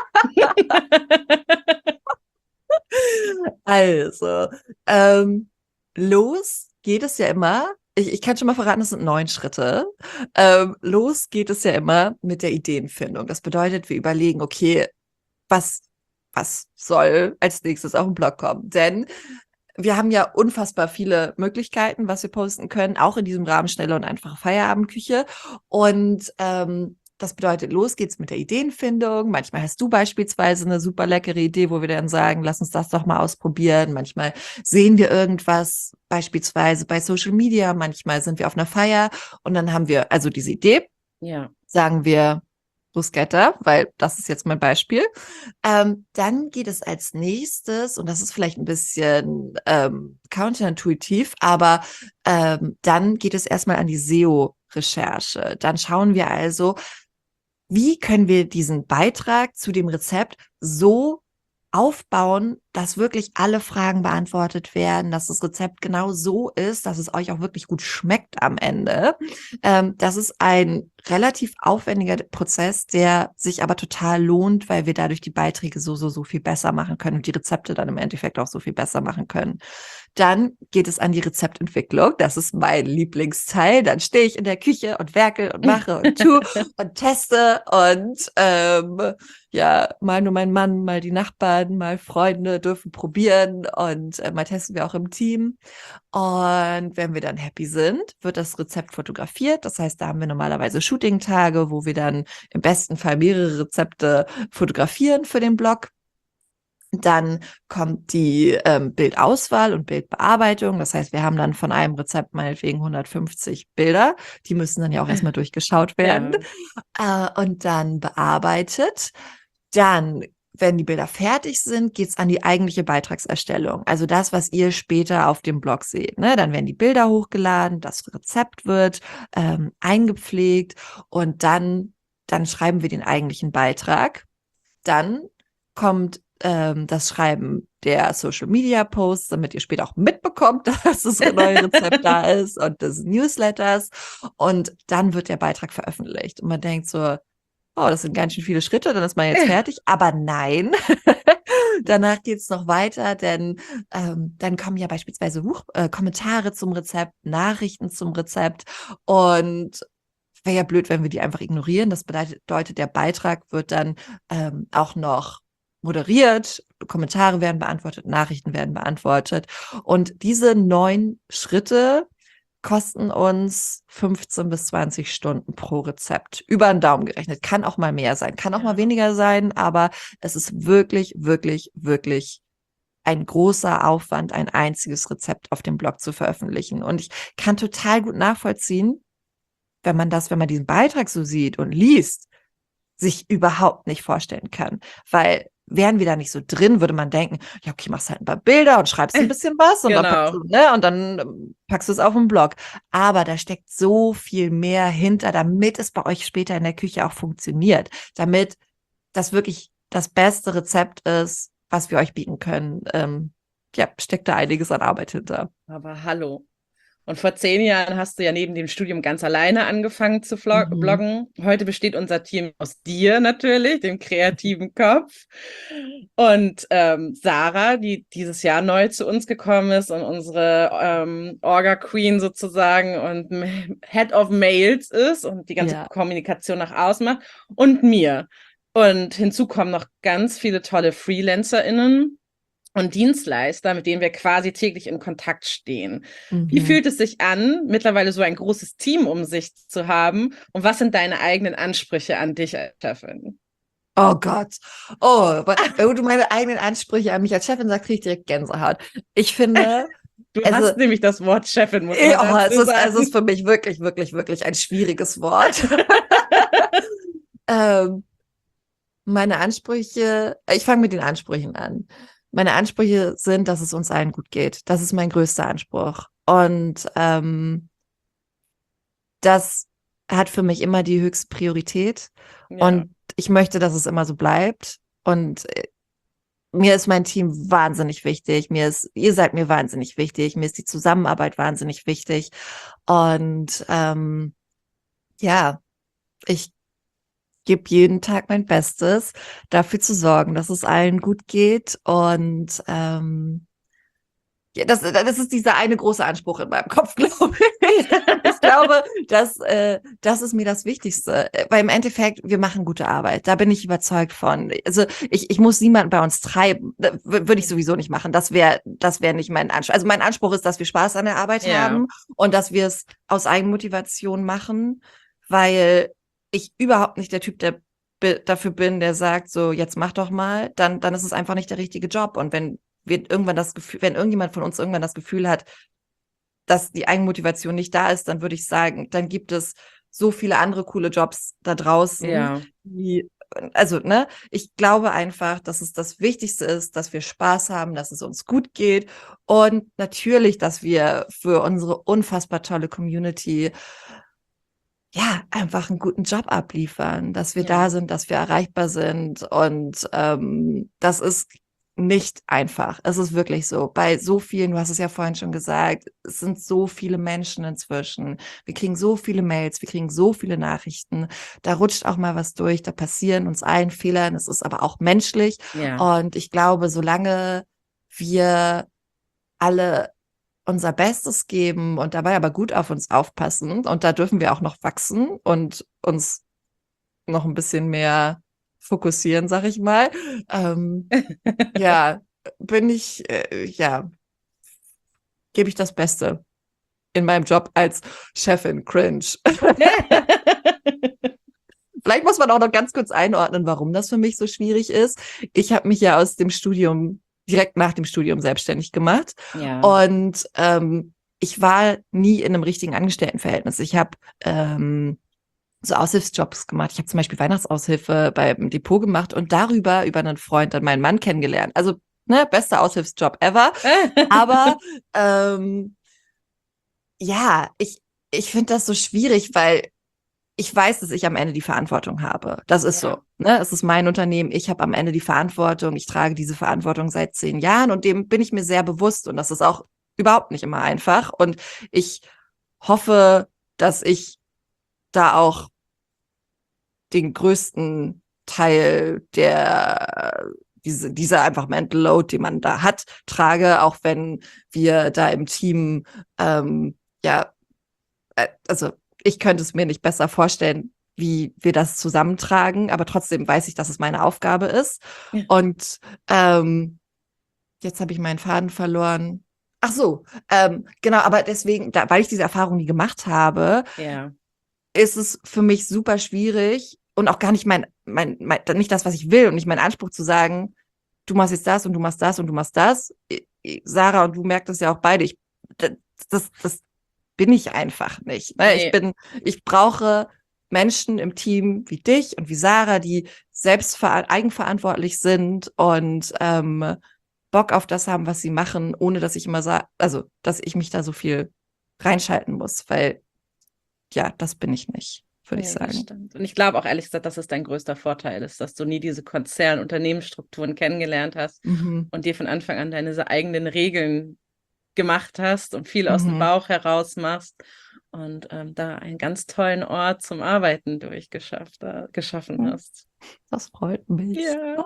Also, ähm, los geht es ja immer. Ich, ich kann schon mal verraten, es sind neun Schritte. Ähm, los geht es ja immer mit der Ideenfindung. Das bedeutet, wir überlegen, okay, was, was soll als nächstes auf den Blog kommen? Denn wir haben ja unfassbar viele Möglichkeiten, was wir posten können, auch in diesem Rahmen schnelle und einfache Feierabendküche. Und ähm, das bedeutet, los geht's mit der Ideenfindung. Manchmal hast du beispielsweise eine super leckere Idee, wo wir dann sagen, lass uns das doch mal ausprobieren. Manchmal sehen wir irgendwas, beispielsweise bei Social Media. Manchmal sind wir auf einer Feier und dann haben wir also diese Idee. Ja. Sagen wir Bruschetta, weil das ist jetzt mein Beispiel. Ähm, dann geht es als nächstes, und das ist vielleicht ein bisschen ähm, counterintuitiv, aber ähm, dann geht es erstmal an die S E O-Recherche. Dann schauen wir also, wie können wir diesen Beitrag zu dem Rezept so aufbauen, dass wirklich alle Fragen beantwortet werden, dass das Rezept genau so ist, dass es euch auch wirklich gut schmeckt am Ende. Ähm, das ist ein relativ aufwendiger Prozess, der sich aber total lohnt, weil wir dadurch die Beiträge so, so, so viel besser machen können und die Rezepte dann im Endeffekt auch so viel besser machen können. Dann geht es an die Rezeptentwicklung. Das ist mein Lieblingsteil. Dann stehe ich in der Küche und werkel und mache und tue und teste und ähm, ja, mal nur mein Mann, mal die Nachbarn, mal Freunde dürfen probieren und äh, mal testen wir auch im Team. Und wenn wir dann happy sind, wird das Rezept fotografiert. Das heißt, da haben wir normalerweise Shooting-Tage, wo wir dann im besten Fall mehrere Rezepte fotografieren für den Blog. Dann kommt die ähm, Bildauswahl und Bildbearbeitung. Das heißt, wir haben dann von einem Rezept meinetwegen hundertfünfzig Bilder. Die müssen dann ja auch erstmal durchgeschaut werden. Ja. Äh, und dann bearbeitet. Dann, wenn die Bilder fertig sind, geht's an die eigentliche Beitragserstellung. Also das, was ihr später auf dem Blog seht. Ne? Dann werden die Bilder hochgeladen, das Rezept wird ähm, eingepflegt und dann, dann schreiben wir den eigentlichen Beitrag. Dann kommt ähm, das Schreiben der Social-Media-Posts, damit ihr später auch mitbekommt, dass das neue Rezept da ist und des Newsletters. Und dann wird der Beitrag veröffentlicht. Und man denkt so, oh, das sind ganz schön viele Schritte, dann ist man jetzt fertig. Aber nein, danach geht's noch weiter, denn ähm, dann kommen ja beispielsweise Buch, äh, Kommentare zum Rezept, Nachrichten zum Rezept und wäre ja blöd, wenn wir die einfach ignorieren. Das bedeutet, der Beitrag wird dann ähm, auch noch moderiert, Kommentare werden beantwortet, Nachrichten werden beantwortet. Und diese neun Schritte kosten uns fünfzehn bis zwanzig Stunden pro Rezept. Über den Daumen gerechnet. Kann auch mal mehr sein, kann auch ja. mal weniger sein, aber es ist wirklich, wirklich, wirklich ein großer Aufwand, ein einziges Rezept auf dem Blog zu veröffentlichen. Und ich kann total gut nachvollziehen, wenn man das, wenn man diesen Beitrag so sieht und liest, sich überhaupt nicht vorstellen kann. Weil wären wir da nicht so drin, würde man denken, ja, okay, machst halt ein paar Bilder und schreibst ein bisschen was und, genau. dann, packst du, ne, und dann packst du es auf den Blog. Aber da steckt so viel mehr hinter, damit es bei euch später in der Küche auch funktioniert. Damit das wirklich das beste Rezept ist, was wir euch bieten können. Ähm, ja, steckt da einiges an Arbeit hinter. Aber hallo. Und vor zehn Jahren hast du ja neben dem Studium ganz alleine angefangen zu vlog- mhm. bloggen. Heute besteht unser Team aus dir natürlich, dem kreativen Kopf. Und ähm, Sarah, die dieses Jahr neu zu uns gekommen ist und unsere ähm, Orga-Queen sozusagen und Head of Mails ist und die ganze ja. Kommunikation nach außen macht. Und mir. Und hinzu kommen noch ganz viele tolle FreelancerInnen und Dienstleister, mit denen wir quasi täglich in Kontakt stehen. Mhm. Wie fühlt es sich an, mittlerweile so ein großes Team um sich zu haben? Und was sind deine eigenen Ansprüche an dich als Chefin? Oh Gott. Oh, wenn du meine eigenen Ansprüche an mich als Chefin sagst, kriege ich direkt Gänsehaut. Ich finde... Du also, hast nämlich das Wort Chefin, muss man oh, es ist, es ist für mich wirklich, wirklich, wirklich ein schwieriges Wort. ähm, meine Ansprüche, ich fange mit den Ansprüchen an. Meine Ansprüche sind, dass es uns allen gut geht. Das ist mein größter Anspruch. Und ähm, das hat für mich immer die höchste Priorität. Ja. Und ich möchte, dass es immer so bleibt. Und mir ist mein Team wahnsinnig wichtig. Mir ist, ihr seid mir wahnsinnig wichtig. Mir ist die Zusammenarbeit wahnsinnig wichtig. Und ähm, ja, ich gebe jeden Tag mein Bestes, dafür zu sorgen, dass es allen gut geht. Und ähm, ja, das, das ist dieser eine große Anspruch in meinem Kopf, glaube ich. Ich glaube, dass, äh, das ist mir das Wichtigste. Weil im Endeffekt, wir machen gute Arbeit. Da bin ich überzeugt von. Also ich, ich muss niemanden bei uns treiben. Würde ich sowieso nicht machen. Das wäre das wäre nicht mein Anspruch. Also mein Anspruch ist, dass wir Spaß an der Arbeit ja. haben und dass wir es aus Eigenmotivation machen, weil ich überhaupt nicht der Typ der be- dafür bin, der sagt, so jetzt mach doch mal, dann, dann ist es einfach nicht der richtige Job. Und wenn wir irgendwann das Gefühl, wenn irgendjemand von uns irgendwann das Gefühl hat, dass die Eigenmotivation nicht da ist, dann würde ich sagen, dann gibt es so viele andere coole Jobs da draußen, ja. die, also, ne, ich glaube einfach, dass es das Wichtigste ist, dass wir Spaß haben, dass es uns gut geht und natürlich, dass wir für unsere unfassbar tolle Community ja, einfach einen guten Job abliefern, dass wir ja. da sind, dass wir erreichbar sind und ähm, das ist nicht einfach. Es ist wirklich so. Bei so vielen, du hast es ja vorhin schon gesagt, es sind so viele Menschen inzwischen. Wir kriegen so viele Mails, wir kriegen so viele Nachrichten. Da rutscht auch mal was durch, da passieren uns allen Fehler. Es ist aber auch menschlich. Ja. Und ich glaube, solange wir alle unser Bestes geben und dabei aber gut auf uns aufpassen. Und da dürfen wir auch noch wachsen und uns noch ein bisschen mehr fokussieren, sag ich mal. Ähm, ja, bin ich, äh, ja, gebe ich das Beste in meinem Job als Chefin. Cringe. Vielleicht muss man auch noch ganz kurz einordnen, warum das für mich so schwierig ist. Ich habe mich ja aus dem Studium direkt nach dem Studium selbstständig gemacht. Ja. Und ähm, ich war nie in einem richtigen Angestelltenverhältnis. Ich habe ähm, so Aushilfsjobs gemacht. Ich habe zum Beispiel Weihnachtsaushilfe beim Depot gemacht und darüber über einen Freund dann meinen Mann kennengelernt. Also, ne, bester Aushilfsjob ever. Aber ähm, ja, ich, ich finde das so schwierig, weil ich weiß, dass ich am Ende die Verantwortung habe. Das ist Ja. so. Ne? Es ist mein Unternehmen. Ich habe am Ende die Verantwortung. Ich trage diese Verantwortung seit zehn Jahren und dem bin ich mir sehr bewusst. Und das ist auch überhaupt nicht immer einfach. Und ich hoffe, dass ich da auch den größten Teil der diese, dieser einfach Mental Load, den man da hat, trage, auch wenn wir da im Team ähm, ja, äh, also ich könnte es mir nicht besser vorstellen, wie wir das zusammentragen, aber trotzdem weiß ich, dass es meine Aufgabe ist. Ja. Und ähm, jetzt habe ich meinen Faden verloren. Ach so, ähm, genau, aber deswegen, da, weil ich diese Erfahrung nie gemacht habe, Ja. ist es für mich super schwierig und auch gar nicht mein, mein, mein, nicht das, was ich will und nicht mein Anspruch zu sagen, du machst jetzt das und du machst das und du machst das. Sarah und du merkt das ja auch beide. Ich, das, das bin ich einfach nicht. Ne? Nee. Ich bin, ich brauche Menschen im Team wie dich und wie Sarah, die selbst eigenverantwortlich sind und ähm, Bock auf das haben, was sie machen, ohne dass ich immer sage, also dass ich mich da so viel reinschalten muss, weil ja, das bin ich nicht, würde Nee, ich das sagen. stimmt. Und ich glaube auch ehrlich gesagt, dass es dein größter Vorteil ist, dass du nie diese Konzern-Unternehmensstrukturen kennengelernt hast Mhm. und dir von Anfang an deine eigenen Regeln gemacht hast und viel aus dem Mhm. Bauch heraus machst und ähm, da einen ganz tollen Ort zum Arbeiten durchgeschafft, äh, geschaffen hast. Das freut mich. Ja.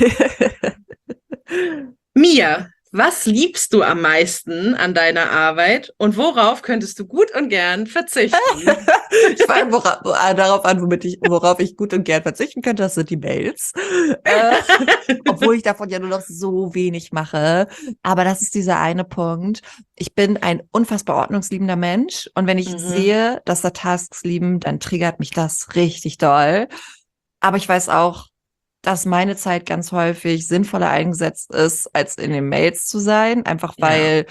Mia, was liebst du am meisten an deiner Arbeit und worauf könntest du gut und gern verzichten? Ich fange wora- wora- darauf an, womit ich, worauf ich gut und gern verzichten könnte. Das sind die Mails. Äh, obwohl ich davon ja nur noch so wenig mache. Aber das ist dieser eine Punkt. Ich bin ein unfassbar ordnungsliebender Mensch. Und wenn ich Mhm. sehe, dass da Tasks liegen, dann triggert mich das richtig doll. Aber ich weiß auch, dass meine Zeit ganz häufig sinnvoller eingesetzt ist, als in den Mails zu sein. Einfach Ja. weil,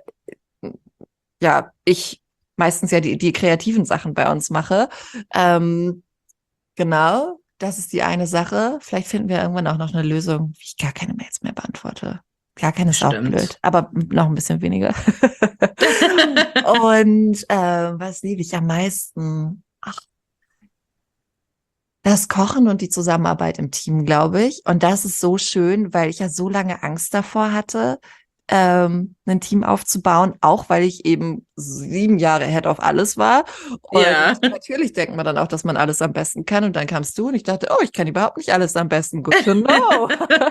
ja, ich meistens ja die, die kreativen Sachen bei uns mache. Ähm, genau, das ist die eine Sache. Vielleicht finden wir irgendwann auch noch eine Lösung, wie ich gar keine Mails mehr beantworte. Gar keine ist auch Stimmt. blöd, aber noch ein bisschen weniger. Und äh, was liebe ich am meisten? Ach, das Kochen und die Zusammenarbeit im Team, glaube ich. Und das ist so schön, weil ich ja so lange Angst davor hatte, ähm, ein Team aufzubauen, auch weil ich eben sieben Jahre Head of alles war. Und Ja. natürlich denkt man dann auch, dass man alles am besten kann. Und dann kamst du und ich dachte, oh, ich kann überhaupt nicht alles am besten. Good to know.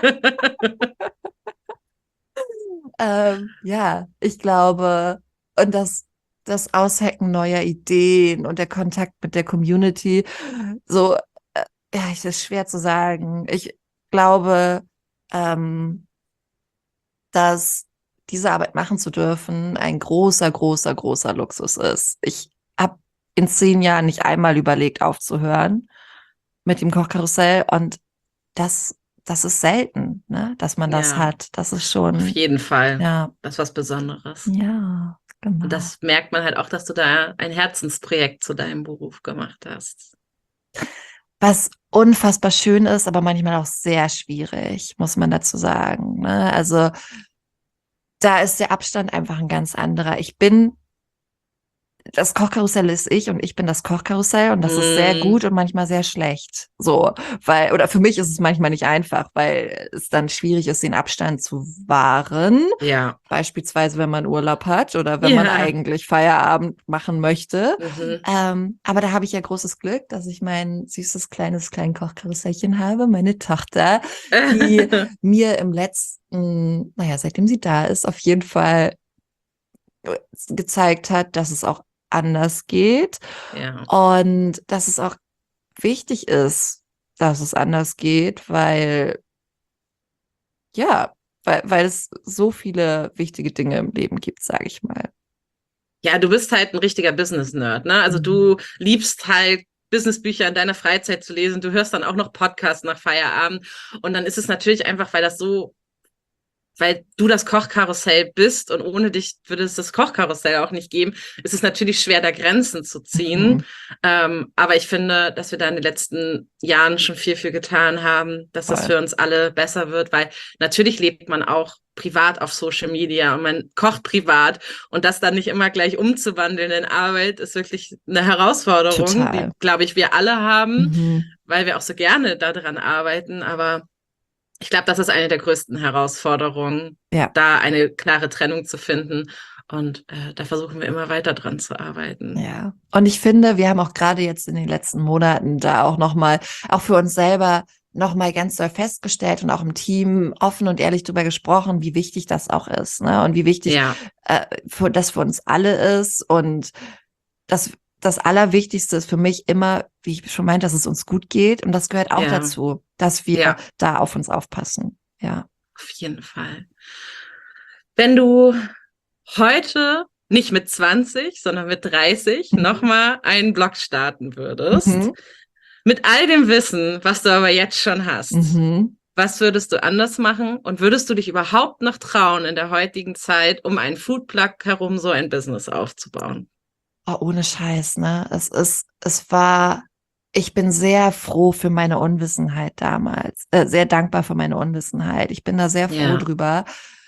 ähm, ja, ich glaube, und das, das Aushacken neuer Ideen und der Kontakt mit der Community, so, äh, ja, es ist schwer zu sagen. Ich glaube, ähm, dass diese Arbeit machen zu dürfen ein großer, großer, großer Luxus ist. Ich habe in zehn Jahren nicht einmal überlegt, aufzuhören mit dem Kochkarussell und das, das ist selten, ne, dass man das Ja, hat. Das ist schon, auf jeden Fall. ja, Das ist was Besonderes. ja, genau. Und das merkt man halt auch, dass du da ein Herzensprojekt zu deinem Beruf gemacht hast. Was unfassbar schön ist, aber manchmal auch sehr schwierig, muss man dazu sagen. Ne? Also da ist der Abstand einfach ein ganz anderer. Ich bin, das Kochkarussell ist ich und ich bin das Kochkarussell und das ist sehr Mm, gut und manchmal sehr schlecht. So, weil, oder für mich ist es manchmal nicht einfach, weil es dann schwierig ist, den Abstand zu wahren. ja. Beispielsweise, wenn man Urlaub hat oder wenn man Ja. eigentlich Feierabend machen möchte. Mhm. Ähm, aber da habe ich ja großes Glück, dass ich mein süßes, kleines, kleines Kochkarussellchen habe, meine Tochter, die mir im letzten, naja, seitdem sie da ist, auf jeden Fall gezeigt hat, dass es auch anders geht Ja. und dass es auch wichtig ist, dass es anders geht, weil, ja, weil, weil es so viele wichtige Dinge im Leben gibt, sage ich mal. Ja, du bist halt ein richtiger Business-Nerd, ne? Also Mhm. du liebst halt Businessbücher in deiner Freizeit zu lesen. Du hörst dann auch noch Podcasts nach Feierabend. Und dann ist es natürlich einfach, weil das so weil du das Kochkarussell bist und ohne dich würde es das Kochkarussell auch nicht geben, ist es natürlich schwer, da Grenzen zu ziehen. Mhm. Ähm, aber ich finde, dass wir da in den letzten Jahren schon viel, viel getan haben, dass Voll. das für uns alle besser wird, weil natürlich lebt man auch privat auf Social Media und man kocht privat und das dann nicht immer gleich umzuwandeln in Arbeit ist wirklich eine Herausforderung, Total. die, glaube ich, wir alle haben, Mhm. weil wir auch so gerne daran arbeiten, aber ich glaube, das ist eine der größten Herausforderungen, Ja. da eine klare Trennung zu finden. Und äh, da versuchen wir immer weiter dran zu arbeiten. Ja. Und ich finde, wir haben auch gerade jetzt in den letzten Monaten da auch nochmal, auch für uns selber, nochmal ganz doll festgestellt und auch im Team offen und ehrlich drüber gesprochen, wie wichtig das auch ist, ne? Und wie wichtig Ja, äh, für, das für uns alle ist. Und das, das Allerwichtigste ist für mich immer, wie ich schon meinte, dass es uns gut geht. Und das gehört auch ja, dazu, dass wir ja, da auf uns aufpassen. Ja. auf jeden Fall. Wenn du heute nicht mit zwanzig, sondern mit dreißig Mhm. nochmal einen Blog starten würdest, Mhm. mit all dem Wissen, was du aber jetzt schon hast, Mhm. was würdest du anders machen? Und würdest du dich überhaupt noch trauen, in der heutigen Zeit, um einen Foodplug herum so ein Business aufzubauen? Oh, ohne Scheiß, ne? Es ist, es war, ich bin sehr froh für meine Unwissenheit damals, äh, sehr dankbar für meine Unwissenheit. Ich bin da sehr froh Ja, drüber,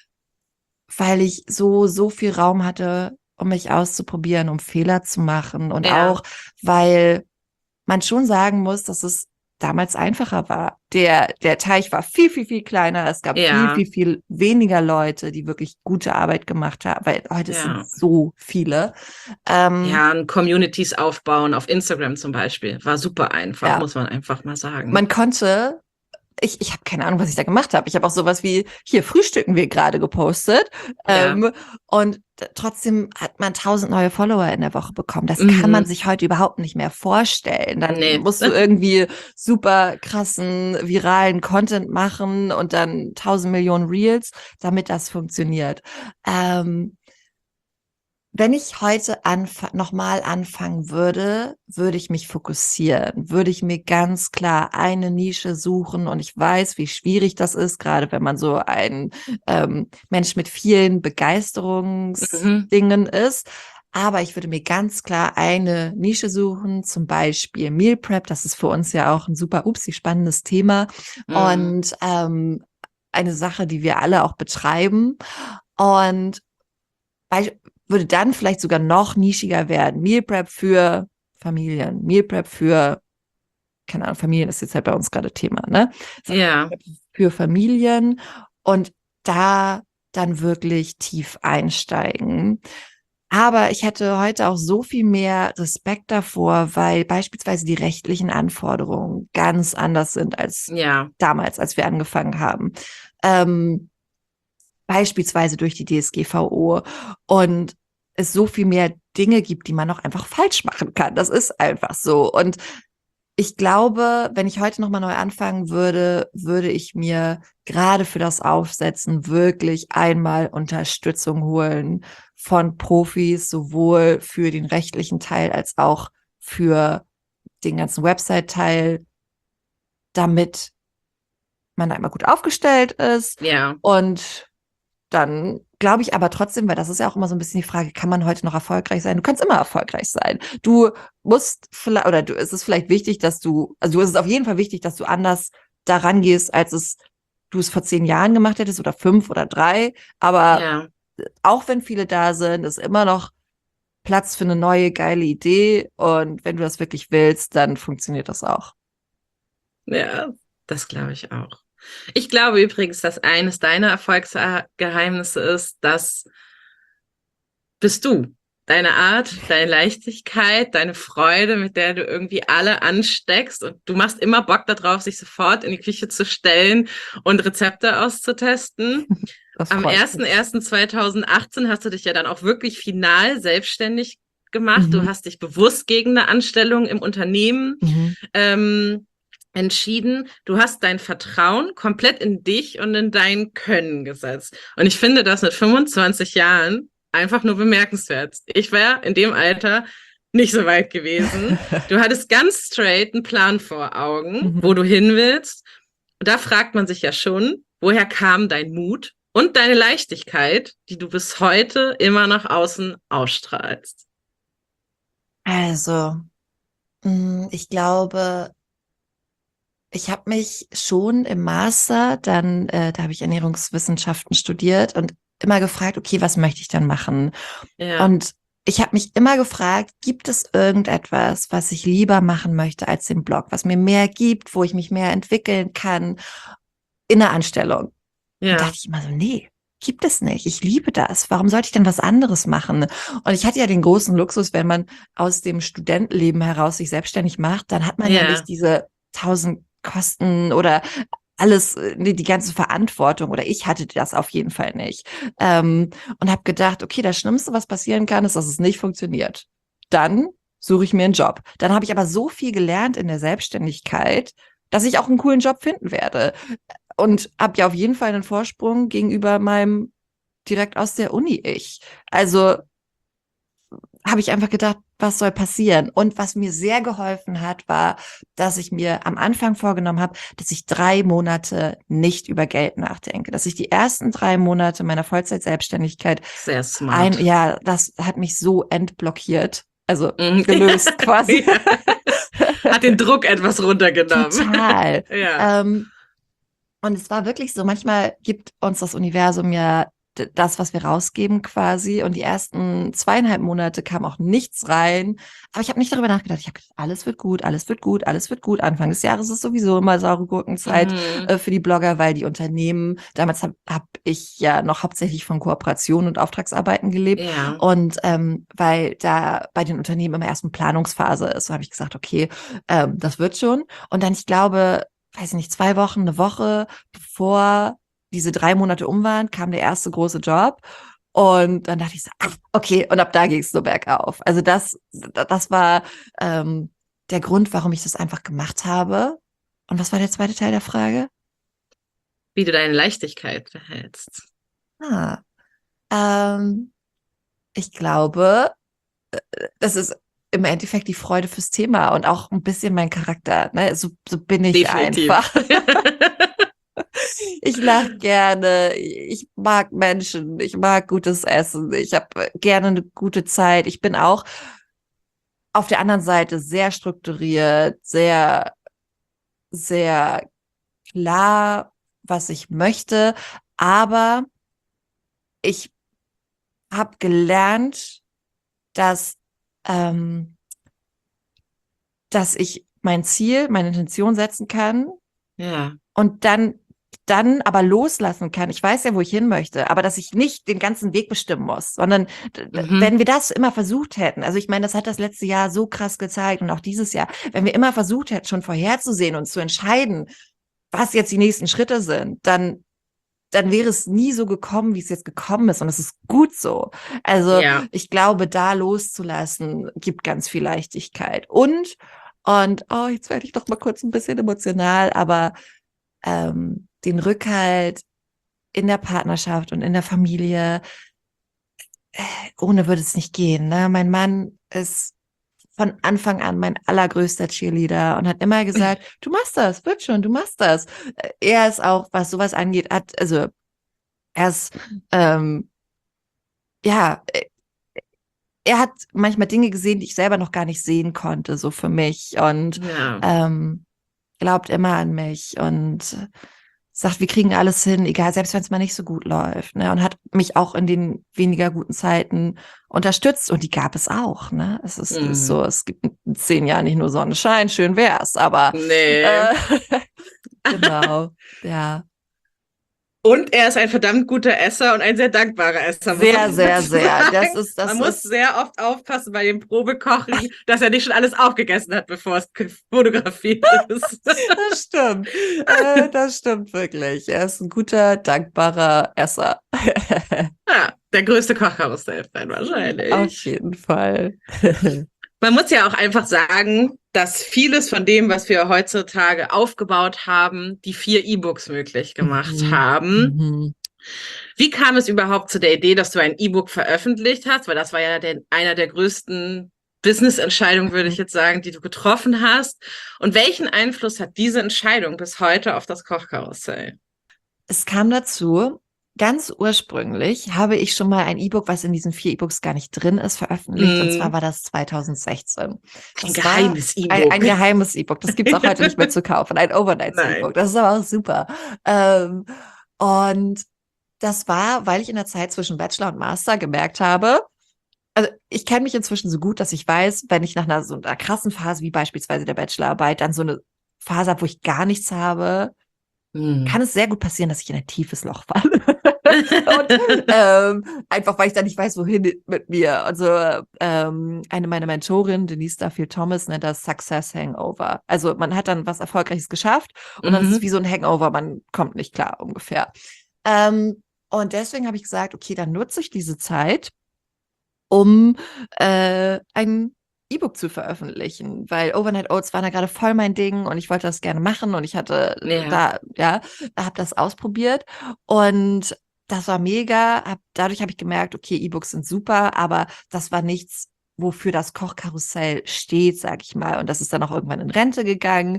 weil ich so, so viel Raum hatte, um mich auszuprobieren, um Fehler zu machen und ja, auch, weil man schon sagen muss, dass es damals einfacher war. Der, der Teich war viel, viel, viel kleiner. Es gab viel, ja, viel, viel weniger Leute, die wirklich gute Arbeit gemacht haben, weil heute sind ja. so viele. Ähm, Ja, und Communities aufbauen auf Instagram zum Beispiel war super einfach, ja, muss man einfach mal sagen. man konnte, ich, ich habe keine Ahnung, was ich da gemacht habe. Ich habe auch sowas wie, hier frühstücken wir gerade gepostet. Ja, Ähm, und d- trotzdem hat man tausend neue Follower in der Woche bekommen. Das kann man mhm. sich heute überhaupt nicht mehr vorstellen. Dann Nee, musst du irgendwie super krassen viralen Content machen und dann tausend Millionen Reels, damit das funktioniert. Ähm, Wenn ich heute anf- nochmal anfangen würde, würde ich mich fokussieren, würde ich mir ganz klar eine Nische suchen und ich weiß, wie schwierig das ist, gerade wenn man so ein ähm, Mensch mit vielen mhm. Begeisterungsdingen ist. Aber ich würde mir ganz klar eine Nische suchen, zum Beispiel Meal Prep. Das ist für uns ja auch ein super, upsi, spannendes Thema Mhm. und ähm, eine Sache, die wir alle auch betreiben. Und bei, würde dann vielleicht sogar noch nischiger werden. Meal Prep für Familien, Meal Prep für, keine Ahnung, Familien ist jetzt halt bei uns gerade Thema, ne? Ja, Für Familien und da dann wirklich tief einsteigen. Aber ich hätte heute auch so viel mehr Respekt davor, weil beispielsweise die rechtlichen Anforderungen ganz anders sind als ja, damals, als wir angefangen haben. Ähm, beispielsweise durch die D S G V O und es so viel mehr Dinge gibt, die man noch einfach falsch machen kann. Das ist einfach so. Und ich glaube, wenn ich heute nochmal neu anfangen würde, würde ich mir gerade für das Aufsetzen wirklich einmal Unterstützung holen von Profis, sowohl für den rechtlichen Teil als auch für den ganzen Website-Teil, damit man da einmal gut aufgestellt ist ja, und dann glaube ich aber trotzdem, weil das ist ja auch immer so ein bisschen die Frage, kann man heute noch erfolgreich sein? Du kannst immer erfolgreich sein. Du musst vielleicht, oder du, es ist vielleicht wichtig, dass du, also es ist auf jeden Fall wichtig, dass du anders daran gehst, als es du es vor zehn Jahren gemacht hättest oder fünf oder drei. Aber ja, auch wenn viele da sind, ist immer noch Platz für eine neue, geile Idee. Und wenn du das wirklich willst, dann funktioniert das auch. ja, das glaube ich auch. Ich glaube übrigens, dass eines deiner Erfolgsgeheimnisse ist, dass bist du. Deine Art, deine Leichtigkeit, deine Freude, mit der du irgendwie alle ansteckst und du machst immer Bock darauf, sich sofort in die Küche zu stellen und Rezepte auszutesten. Das Am freut ersten mich. ersten zweitausendachtzehn hast du dich ja dann auch wirklich final selbstständig gemacht. Du Mhm. hast dich bewusst gegen eine Anstellung im Unternehmen Mhm. ähm, entschieden. Du hast dein Vertrauen komplett in dich und in dein Können gesetzt. Und ich finde das mit fünfundzwanzig Jahren einfach nur bemerkenswert. Ich wäre in dem Alter nicht so weit gewesen. Du hattest ganz straight einen Plan vor Augen, wo Mhm. du hin willst. Und da fragt man sich ja schon, woher kam dein Mut? Und deine Leichtigkeit, die du bis heute immer nach außen ausstrahlst. Also, mh, ich glaube, ich habe mich schon im Master, dann, äh, da habe ich Ernährungswissenschaften studiert und immer gefragt, okay, was möchte ich dann machen? Ja, Und ich habe mich immer gefragt, gibt es irgendetwas, was ich lieber machen möchte als den Blog, was mir mehr gibt, wo ich mich mehr entwickeln kann in der Anstellung? Und ja, dachte ich immer so, nee, gibt es nicht. Ich liebe das. Warum sollte ich denn was anderes machen? Und ich hatte ja den großen Luxus, wenn man aus dem Studentenleben heraus sich selbstständig macht, dann hat man ja ja. nicht diese tausend Kosten oder alles, äh, die, die ganze Verantwortung, oder ich hatte das auf jeden Fall nicht. Ähm, und habe gedacht, okay, das Schlimmste, was passieren kann, ist, dass es nicht funktioniert. Dann suche ich mir einen Job. Dann habe ich aber so viel gelernt in der Selbstständigkeit, dass ich auch einen coolen Job finden werde. Und habe ja auf jeden Fall einen Vorsprung gegenüber meinem direkt aus der Uni ich. Also habe ich einfach gedacht, was soll passieren? Und was mir sehr geholfen hat, war, dass ich mir am Anfang vorgenommen habe, dass ich drei Monate nicht über Geld nachdenke. Dass ich die ersten drei Monate meiner Vollzeit-Selbstständigkeit Sehr ein, smart. ja, das hat mich so entblockiert. Also Mhm. gelöst quasi. Ja. Hat den Druck etwas runtergenommen. Total. Ja. Ähm, Und es war wirklich so, manchmal gibt uns das Universum ja d- das, was wir rausgeben quasi. Und die ersten zweieinhalb Monate kam auch nichts rein. Aber ich habe nicht darüber nachgedacht. Ich habe gedacht, alles wird gut, alles wird gut, alles wird gut. Anfang des Jahres ist sowieso immer saure Gurkenzeit Mhm. äh, für die Blogger, weil die Unternehmen, damals habe hab ich ja noch hauptsächlich von Kooperationen und Auftragsarbeiten gelebt. Ja. Und ähm, weil da bei den Unternehmen immer erst eine Planungsphase ist, so habe ich gesagt, okay, ähm, das wird schon. Und dann, ich glaube, weiß ich nicht, zwei Wochen, eine Woche, bevor diese drei Monate um waren, kam der erste große Job. Und dann dachte ich so, ach, okay, und ab da ging es so bergauf. Also das, das war ähm, der Grund, warum ich das einfach gemacht habe. Und was war der zweite Teil der Frage? Wie du deine Leichtigkeit behältst. Ah, ähm, ich glaube, das ist im Endeffekt die Freude fürs Thema und auch ein bisschen mein Charakter. Ne? So, so bin ich Definitiv. einfach. Ich lache gerne, ich mag Menschen, ich mag gutes Essen, ich habe gerne eine gute Zeit. Ich bin auch auf der anderen Seite sehr strukturiert, sehr, sehr klar, was ich möchte. Aber ich habe gelernt, dass, ähm, dass ich mein Ziel, meine Intention setzen kann Ja. und dann dann aber loslassen kann. Ich weiß ja, wo ich hin möchte, aber dass ich nicht den ganzen Weg bestimmen muss, sondern d- d- Mhm. wenn wir das immer versucht hätten, also ich meine, das hat das letzte Jahr so krass gezeigt und auch dieses Jahr, wenn wir immer versucht hätten, schon vorherzusehen und zu entscheiden, was jetzt die nächsten Schritte sind, dann dann wäre es nie so gekommen, wie es jetzt gekommen ist. Und es ist gut so. Also Ja. ich glaube, da loszulassen, gibt ganz viel Leichtigkeit. Und, und, oh, jetzt werde ich doch mal kurz ein bisschen emotional, aber ähm, den Rückhalt in der Partnerschaft und in der Familie, äh, ohne würde es nicht gehen. Ne? Mein Mann ist von Anfang an mein allergrößter Cheerleader und hat immer gesagt, du machst das, wird schon, du machst das. Äh, Er ist auch, was sowas angeht, hat, also er ist, ähm, ja, äh, er hat manchmal Dinge gesehen, die ich selber noch gar nicht sehen konnte, so für mich und Ja. ähm, glaubt immer an mich und sagt, wir kriegen alles hin, egal, selbst wenn es mal nicht so gut läuft, ne? Und hat mich auch in den weniger guten Zeiten unterstützt und die gab es auch, ne? Es ist, ist Mhm. so, es gibt in zehn Jahren nicht nur Sonnenschein, schön wär's, aber Nee. äh, genau, ja. Und er ist ein verdammt guter Esser und ein sehr dankbarer Esser, muss Sehr, man sehr, dazu sehr. Das sagen. ist, Man das muss ist sehr oft aufpassen bei dem Probekochen, dass er nicht schon alles aufgegessen hat, bevor es fotografiert ist. Das stimmt. Äh, das stimmt wirklich. Er ist ein guter, dankbarer Esser. Ja, der größte Kochkarussell-Fan Auf wahrscheinlich. jeden Fall. Man muss ja auch einfach sagen, dass vieles von dem, was wir heutzutage aufgebaut haben, die vier E-Books möglich gemacht Mhm. haben. Mhm. Wie kam es überhaupt zu der Idee, dass du ein E-Book veröffentlicht hast? Weil das war ja der, einer der größten Business-Entscheidungen, würde ich jetzt sagen, die du getroffen hast. Und welchen Einfluss hat diese Entscheidung bis heute auf das Kochkarussell? Es kam dazu, ganz ursprünglich habe ich schon mal ein E-Book, was in diesen vier E-Books gar nicht drin ist, veröffentlicht. Und zwar Mm. war das zwanzig sechzehn. Das Ein geheimes E-Book. Ein, ein geheimes E-Book. Das gibt es auch heute nicht mehr zu kaufen. Ein Overnight-E-Book. Das ist aber auch super. Ähm, und das war, weil ich in der Zeit zwischen Bachelor und Master gemerkt habe, also ich kenne mich inzwischen so gut, dass ich weiß, wenn ich nach einer so einer krassen Phase wie beispielsweise der Bachelorarbeit dann so eine Phase habe, wo ich gar nichts habe, Mm. kann es sehr gut passieren, dass ich in ein tiefes Loch falle. Und, ähm, einfach, weil ich dann nicht weiß, wohin mit mir. Also ähm, eine meiner Mentorinnen, Denise Duffield Thomas, nennt das Success Hangover. Also man hat dann was Erfolgreiches geschafft und dann ist es Mhm. wie so ein Hangover, man kommt nicht klar ungefähr. Ähm, und deswegen habe ich gesagt, okay, dann nutze ich diese Zeit, um äh, ein E-Book zu veröffentlichen, weil Overnight Oats war da gerade voll mein Ding und ich wollte das gerne machen und ich hatte Ja. da, ja, habe das ausprobiert und das war mega. Hab, dadurch habe ich gemerkt, okay, E-Books sind super, aber das war nichts, wofür das Kochkarussell steht, sag ich mal. Und das ist dann auch irgendwann in Rente gegangen.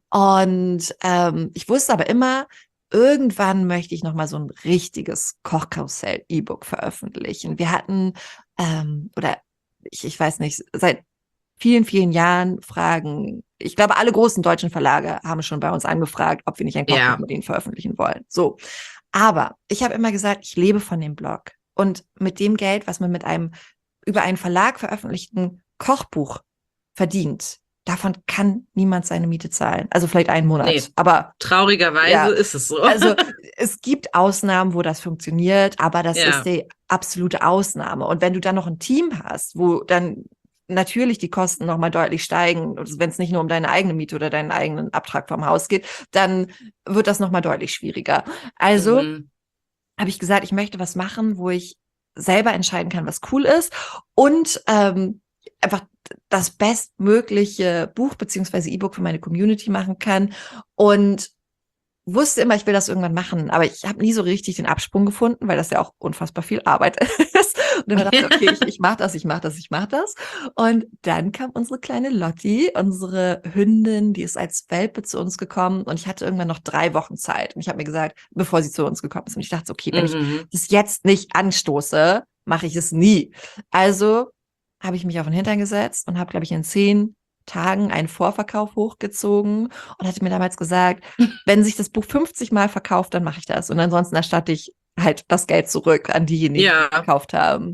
Und ähm, ich wusste aber immer, irgendwann möchte ich nochmal so ein richtiges Kochkarussell-E-Book veröffentlichen. Wir hatten, ähm, oder ich, ich weiß nicht, seit vielen, vielen Jahren fragen, ich glaube, alle großen deutschen Verlage haben schon bei uns angefragt, ob wir nicht ein Kochbuch Ja. mit ihnen veröffentlichen wollen. So. Aber ich habe immer gesagt, ich lebe von dem Blog. Und mit dem Geld, was man mit einem über einen Verlag veröffentlichten Kochbuch verdient, davon kann niemand seine Miete zahlen. Also vielleicht einen Monat. Nee. Aber Traurigerweise ja, ist es so. also es gibt Ausnahmen, wo das funktioniert, aber das Ja. ist die absolute Ausnahme. Und wenn du dann noch ein Team hast, wo dann natürlich die Kosten nochmal deutlich steigen, wenn es nicht nur um deine eigene Miete oder deinen eigenen Abtrag vom Haus geht, dann wird das nochmal deutlich schwieriger. Also Mhm. habe ich gesagt, ich möchte was machen, wo ich selber entscheiden kann, was cool ist und ähm, einfach das bestmögliche Buch beziehungsweise E-Book für meine Community machen kann und wusste immer, ich will das irgendwann machen, aber ich habe nie so richtig den Absprung gefunden, weil das ja auch unfassbar viel Arbeit ist. Und dann dachte ich, okay, ich, ich mache das, ich mache das, ich mache das. Und dann kam unsere kleine Lotti, unsere Hündin, die ist als Welpe zu uns gekommen und ich hatte irgendwann noch drei Wochen Zeit. Und ich habe mir gesagt, bevor sie zu uns gekommen ist, und ich dachte, okay, wenn Mhm. ich das jetzt nicht anstoße, mache ich es nie. Also habe ich mich auf den Hintern gesetzt und habe, glaube ich, in zehn Tagen einen Vorverkauf hochgezogen und hatte mir damals gesagt, wenn sich das Buch fünfzig Mal verkauft, dann mache ich das. Und ansonsten erstatte ich halt das Geld zurück an diejenigen, Ja. die gekauft haben.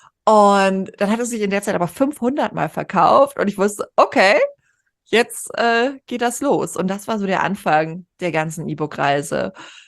Und dann hat es sich in der Zeit aber fünfhundert Mal verkauft und ich wusste, okay, jetzt äh, geht das los. Und das war so der Anfang der ganzen E-Book-Reise.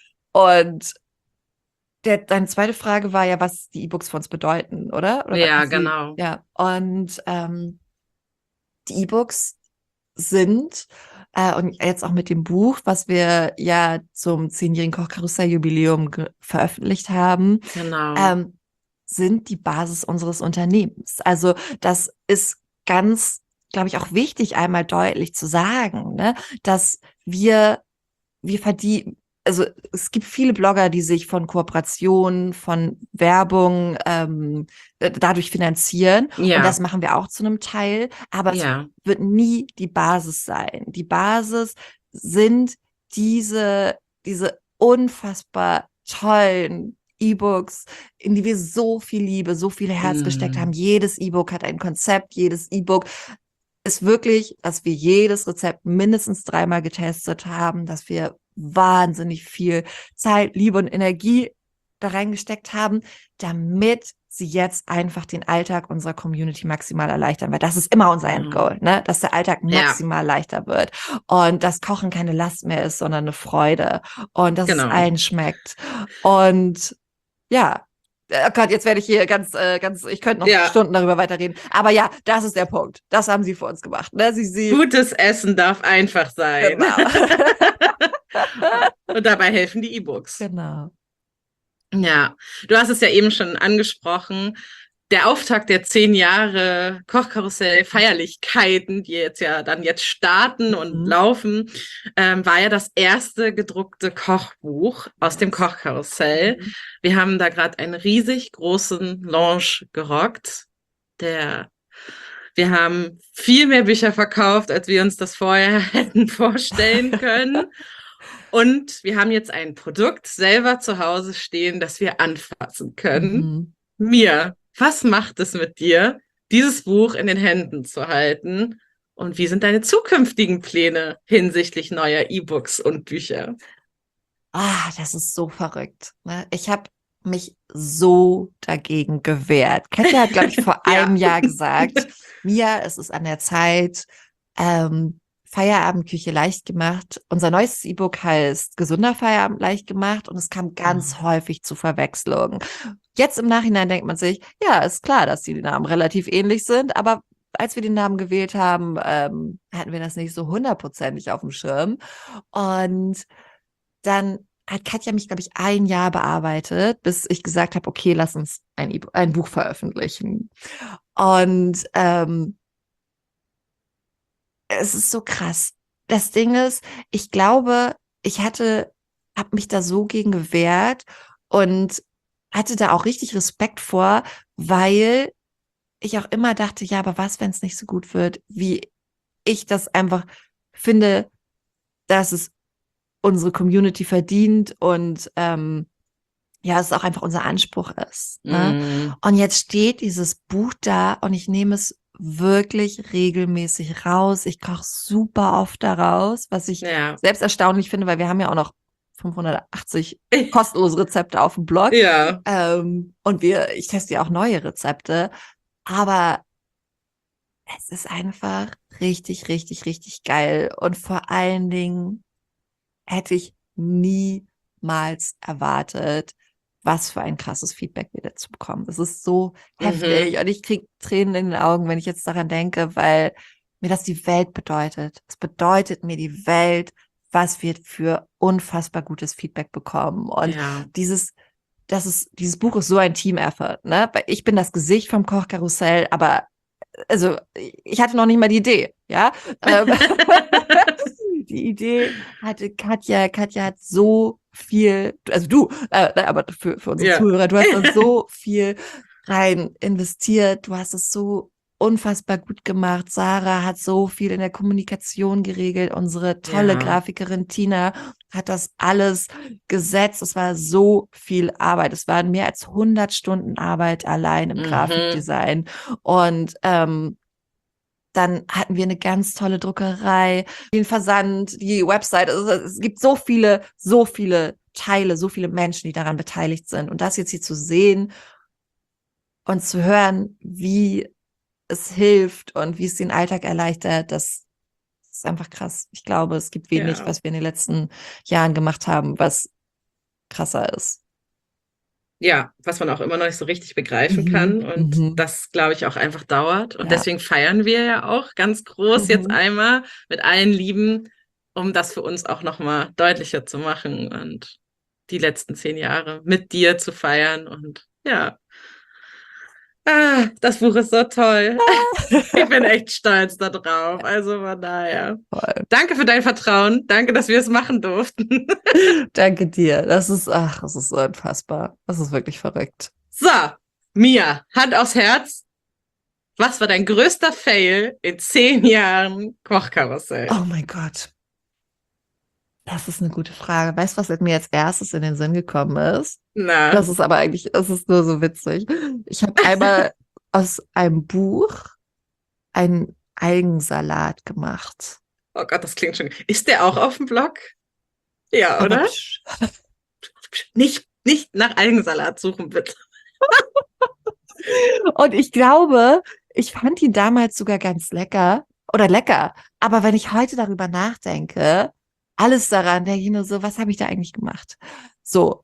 Und der, deine zweite Frage war ja, was die E-Books für uns bedeuten, oder? Oder Ja, was sie, genau. ja, und ähm, die E-Books sind, äh, und jetzt auch mit dem Buch, was wir ja zum zehnjährigen Kochkarussell-Jubiläum veröffentlicht haben, Genau. ähm, sind die Basis unseres Unternehmens. Also das ist ganz, glaube ich, auch wichtig, einmal deutlich zu sagen, ne, dass wir, wir verdienen, also es gibt viele Blogger, die sich von Kooperationen, von Werbung ähm, dadurch finanzieren. Ja. Und das machen wir auch zu einem Teil. Aber Ja. es wird nie die Basis sein. Die Basis sind diese, diese unfassbar tollen E-Books, in die wir so viel Liebe, so viel Herz Mm. gesteckt haben. Jedes E-Book hat ein Konzept, jedes E-Book ist wirklich, dass wir jedes Rezept mindestens dreimal getestet haben, dass wir wahnsinnig viel Zeit, Liebe und Energie da reingesteckt haben, damit sie jetzt einfach den Alltag unserer Community maximal erleichtern, weil das ist immer unser Endgoal, ne? Dass der Alltag maximal ja. leichter wird und das Kochen keine Last mehr ist, sondern eine Freude und dass genau. es allen schmeckt. Und ja, oh Gott, jetzt werde ich hier ganz, äh, ganz, ich könnte noch ja. Stunden darüber weiterreden. Aber ja, das ist der Punkt. Das haben sie für uns gemacht. Ne? Sie, sie Gutes Essen darf einfach sein. Genau. Und dabei helfen die E-Books. Genau. Ja, du hast es ja eben schon angesprochen. Der Auftakt der zehn Jahre Kochkarussell-Feierlichkeiten, die jetzt ja dann jetzt starten und mhm. laufen, ähm, war ja das erste gedruckte Kochbuch aus dem Kochkarussell. Mhm. Wir haben da gerade einen riesig großen Launch gerockt. Der, wir haben viel mehr Bücher verkauft, als wir uns das vorher hätten vorstellen können. Und wir haben jetzt ein Produkt selber zu Hause stehen, das wir anfassen können. Mhm. Mia, was macht es mit dir, dieses Buch in den Händen zu halten? Und wie sind deine zukünftigen Pläne hinsichtlich neuer E-Books und Bücher? Ah, das ist so verrückt. Ne? Ich habe mich so dagegen gewehrt. Katja hat, glaube ich, vor Ja. einem Jahr gesagt, Mia, es ist an der Zeit, ähm, Feierabendküche leicht gemacht. Unser neuestes E-Book heißt Gesunder Feierabend leicht gemacht und es kam ganz häufig zu Verwechslungen. Jetzt im Nachhinein denkt man sich, ja, ist klar, dass die Namen relativ ähnlich sind, aber als wir den Namen gewählt haben, ähm, hatten wir das nicht so hundertprozentig auf dem Schirm. Und dann hat Katja mich, glaube ich, ein Jahr bearbeitet, bis ich gesagt habe, okay, lass uns ein, e ein Buch veröffentlichen. Und ähm, es ist so krass. Das Ding ist, ich glaube, ich hatte, habe mich da so gegen gewehrt und hatte da auch richtig Respekt vor, weil ich auch immer dachte, ja, aber was, wenn es nicht so gut wird, wie ich das einfach finde, dass es unsere Community verdient und ähm, ja, es auch einfach unser Anspruch ist. Ne? Mm. Und jetzt steht dieses Buch da und ich nehme es wirklich regelmäßig raus. Ich koche super oft daraus, was ich Ja. selbst erstaunlich finde, weil wir haben ja auch noch fünfhundertachtzig kostenlose Rezepte auf dem Blog. Ja. Ähm, und wir, ich teste ja auch neue Rezepte. Aber es ist einfach richtig, richtig, richtig geil. Und vor allen Dingen hätte ich niemals erwartet, was für ein krasses Feedback wir dazu bekommen. Das ist so heftig Mhm. und ich kriege Tränen in den Augen, wenn ich jetzt daran denke, weil mir das die Welt bedeutet. Es bedeutet mir die Welt, was wir für unfassbar gutes Feedback bekommen. Und Ja. dieses, das ist, dieses Buch ist so ein Team-Effort, ne? Weil ich bin das Gesicht vom Kochkarussell, aber also ich hatte noch nicht mal die Idee, ja. Ähm, die Idee hatte Katja. Katja hat so viel, also du, äh, aber für, für unsere Ja. Zuhörer, du hast da so viel rein investiert. Du hast es so unfassbar gut gemacht. Sarah hat so viel in der Kommunikation geregelt. Unsere tolle Ja. Grafikerin Tina hat das alles gesetzt. Es war so viel Arbeit. Es waren mehr als hundert Stunden Arbeit allein im Mhm. Grafikdesign. Und ähm, dann hatten wir eine ganz tolle Druckerei, den Versand, die Website. Also es gibt so viele, so viele Teile, so viele Menschen, die daran beteiligt sind. Und das jetzt hier zu sehen und zu hören, wie es hilft und wie es den Alltag erleichtert, das ist einfach krass. Ich glaube, es gibt wenig, Ja. was wir in den letzten Jahren gemacht haben, was krasser ist. Ja, was man auch immer noch nicht so richtig begreifen Mhm, kann und mhm, das, glaube ich, auch einfach dauert. Und ja. deswegen feiern wir ja auch ganz groß jetzt Mhm. einmal mit allen Lieben, um das für uns auch nochmal deutlicher zu machen und die letzten zehn Jahre mit dir zu feiern. Und ja, ah, das Buch ist so toll. Ich bin echt stolz darauf. Also von daher. Voll. Danke für dein Vertrauen. Danke, dass wir es machen durften. Danke dir. Das ist, ach, das ist so unfassbar. Das ist wirklich verrückt. So, Mia, Hand aufs Herz. Was war dein größter Fail in zehn Jahren Kochkarussell? Oh mein Gott. Das ist eine gute Frage. Weißt du, was mir als erstes in den Sinn gekommen ist? Na, Das ist aber eigentlich, das ist nur so witzig. Ich habe einmal aus einem Buch einen Algensalat gemacht. oh Gott, das klingt schon. Ist der auch auf dem Blog? Ja, Aber oder? psch, Nicht, nicht nach Algensalat suchen, bitte. und ich glaube, ich fand ihn damals sogar ganz lecker oder lecker. Aber wenn ich heute darüber nachdenke, alles daran, denke ich nur so, was habe ich da eigentlich gemacht? So.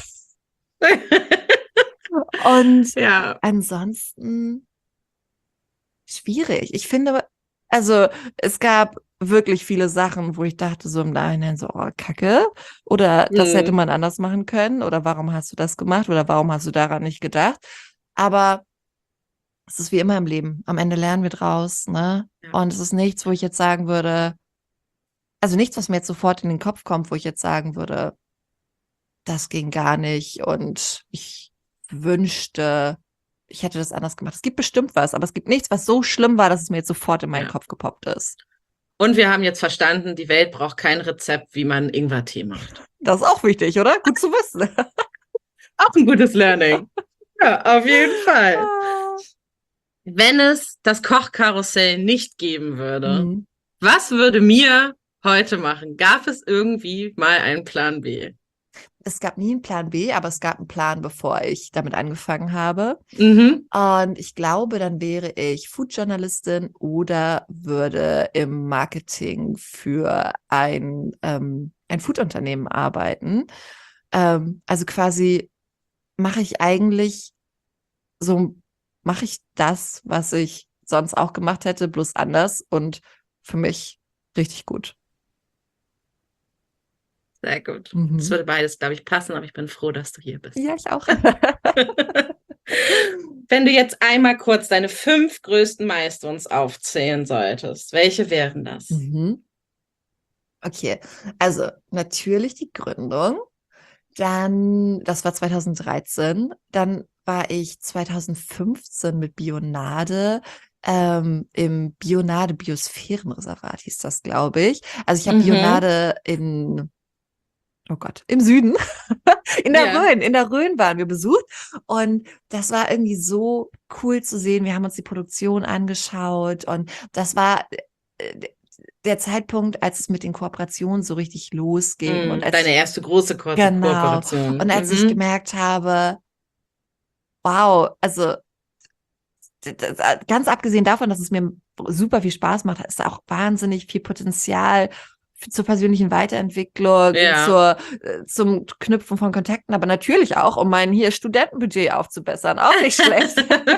Und Ja, ansonsten schwierig. Ich finde, also es gab wirklich viele Sachen, wo ich dachte so im Nachhinein so, oh, Kacke. Oder das hätte hm, man anders machen können. Oder warum hast du das gemacht? Oder warum hast du daran nicht gedacht? Aber es ist wie immer im Leben. Am Ende lernen wir draus, ne? ja, Und es ist nichts, wo ich jetzt sagen würde, also nichts, was mir jetzt sofort in den Kopf kommt, wo ich jetzt sagen würde, das ging gar nicht und ich wünschte, ich hätte das anders gemacht. Es gibt bestimmt was, aber es gibt nichts, was so schlimm war, dass es mir jetzt sofort in meinen ja. Kopf gepoppt ist. Und wir haben jetzt verstanden, die Welt braucht kein Rezept, wie man Ingwertee macht. Das ist auch wichtig, oder? Gut zu wissen. Auch ein gutes Learning. Ja, auf jeden Fall. Wenn es das Kochkarussell nicht geben würde, Mhm. was würde mir heute machen? Gab es irgendwie mal einen Plan B? Es gab nie einen Plan B, aber es gab einen Plan, bevor ich damit angefangen habe. Mhm. Und ich glaube, dann wäre ich Foodjournalistin oder würde im Marketing für ein, ähm, ein Foodunternehmen arbeiten. Ähm, also quasi mache ich eigentlich so, mache ich das, was ich sonst auch gemacht hätte, bloß anders und für mich richtig gut. Sehr gut. Es Mhm. würde beides, glaube ich, passen, aber ich bin froh, dass du hier bist. Ja, ich auch. Wenn du jetzt einmal kurz deine fünf größten Milestones aufzählen solltest, welche wären das? Mhm. Okay, also natürlich die Gründung. Dann, das war zweitausenddreizehn. Dann war ich zweitausendfünfzehn mit Bionade ähm, im Bionade Biosphärenreservat, hieß das, glaube ich. Also ich habe Mhm. Bionade in, oh Gott, im Süden, in der Ja. Rhön, in der Rhön waren wir besucht. Und das war irgendwie so cool zu sehen. Wir haben uns die Produktion angeschaut und das war äh, der Zeitpunkt, als es mit den Kooperationen so richtig losging und Mm, als Deine ich, erste große Ko genau, Kooperation. und als ich Mhm. gemerkt habe, wow, also d- d- ganz abgesehen davon, dass es mir super viel Spaß macht, ist da auch wahnsinnig viel Potenzial f- zur persönlichen Weiterentwicklung, Ja. zur, äh, zum Knüpfen von Kontakten, aber natürlich auch, um mein hier Studentenbudget aufzubessern. Auch nicht schlecht.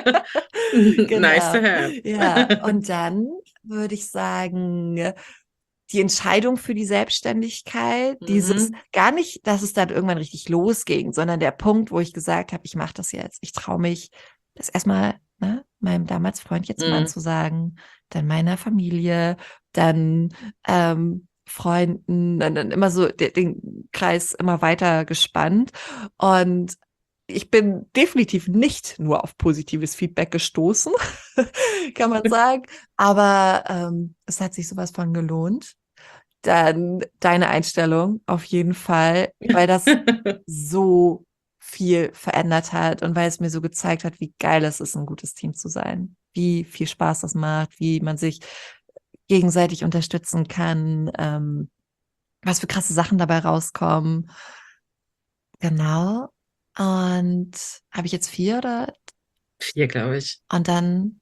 Nice to Genau. have. Ja, und dann würde ich sagen, die Entscheidung für die Selbstständigkeit, dieses Mhm. gar nicht, dass es dann irgendwann richtig losging, sondern der Punkt, wo ich gesagt habe, ich mache das jetzt. Ich traue mich, das erstmal, ne, meinem damals Freund, jetzt Mann Mhm. zu sagen, dann meiner Familie, dann ähm, Freunden, dann, dann immer so de- den Kreis immer weiter gespannt. Und ich bin definitiv nicht nur auf positives Feedback gestoßen, kann man sagen. Aber ähm, es hat sich sowas von gelohnt. Dann deine Einstellung auf jeden Fall, weil das so viel verändert hat und weil es mir so gezeigt hat, wie geil es ist, ein gutes Team zu sein. Wie viel Spaß das macht, wie man sich gegenseitig unterstützen kann, ähm, was für krasse Sachen dabei rauskommen. Genau. Und habe ich jetzt vier oder? Vier, glaube ich. Und dann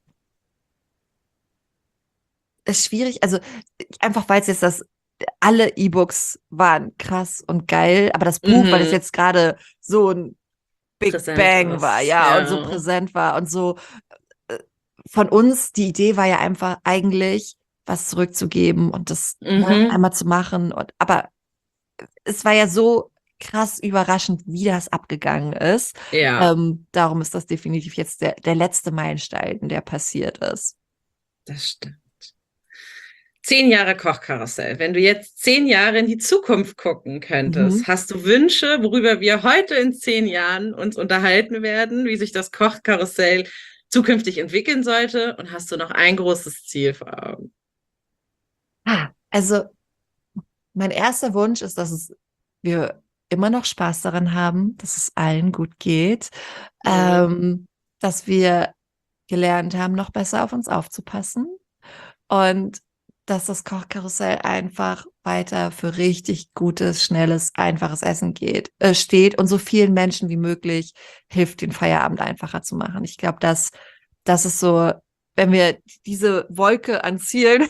ist schwierig, also einfach weil es jetzt das, alle E-Books waren krass und geil, aber das Buch, weil es Mhm. jetzt gerade so ein Big Präsent Bang war, ist. ja, und so Ja. präsent war und so äh, von uns, die Idee war ja einfach eigentlich, was zurückzugeben und das, ne, Mhm. einmal zu machen. Und aber es war ja so krass überraschend, wie das abgegangen ist. Ja, Ähm, darum ist das definitiv jetzt der, der letzte Meilenstein, der passiert ist. das stimmt. Zehn Jahre Kochkarussell. Wenn du jetzt zehn Jahre in die Zukunft gucken könntest, Mhm. hast du Wünsche, worüber wir heute in zehn Jahren uns unterhalten werden, wie sich das Kochkarussell zukünftig entwickeln sollte? Und hast du noch ein großes Ziel vor Augen? Ah, also mein erster Wunsch ist, dass es, wir immer noch Spaß daran haben, dass es allen gut geht, Mhm. ähm, dass wir gelernt haben, noch besser auf uns aufzupassen und dass das Kochkarussell einfach weiter für richtig gutes, schnelles, einfaches Essen geht, äh, steht und so vielen Menschen wie möglich hilft, den Feierabend einfacher zu machen. Ich glaube, dass das ist so, wenn wir diese Wolke an Zielen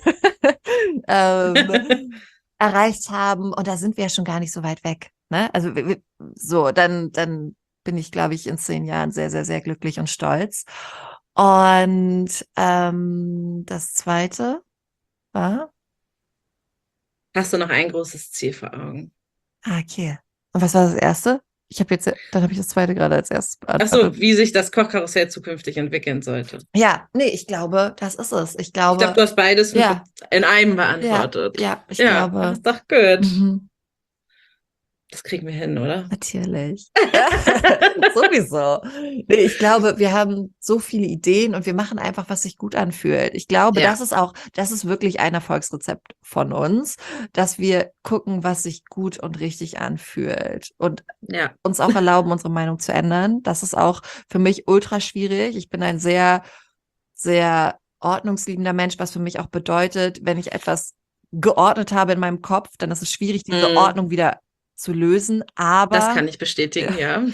ähm, erreicht haben, und da sind wir ja schon gar nicht so weit weg. Ne? Also wir, wir, so, dann, dann bin ich, glaube ich, in zehn Jahren sehr, sehr, sehr glücklich und stolz. Und ähm, das Zweite war, Hast du noch ein großes Ziel vor Augen? ah, okay. Und was war das Erste? Ich habe jetzt, dann habe ich das Zweite gerade als erstes Ach so, beantwortet. wie sich das Kochkarussell zukünftig entwickeln sollte. Ja, nee, ich glaube, das ist es. Ich Ich glaube, glaube, du hast beides mit ja, in einem ja, beantwortet. ja, ich Ja, das glaube. ist doch gut. Mhm. Das kriegen wir hin, oder? Natürlich. Sowieso. Nee, ich glaube, wir haben so viele Ideen und wir machen einfach, was sich gut anfühlt. Ich glaube, Ja. das ist auch, das ist wirklich ein Erfolgsrezept von uns, dass wir gucken, was sich gut und richtig anfühlt und Ja. uns auch erlauben, unsere Meinung zu ändern. Das ist auch für mich ultra schwierig. Ich bin ein sehr, sehr ordnungsliebender Mensch, was für mich auch bedeutet, wenn ich etwas geordnet habe in meinem Kopf, dann ist es schwierig, diese Mm, Ordnung wieder zu lösen, das aber, kann ich bestätigen, ja.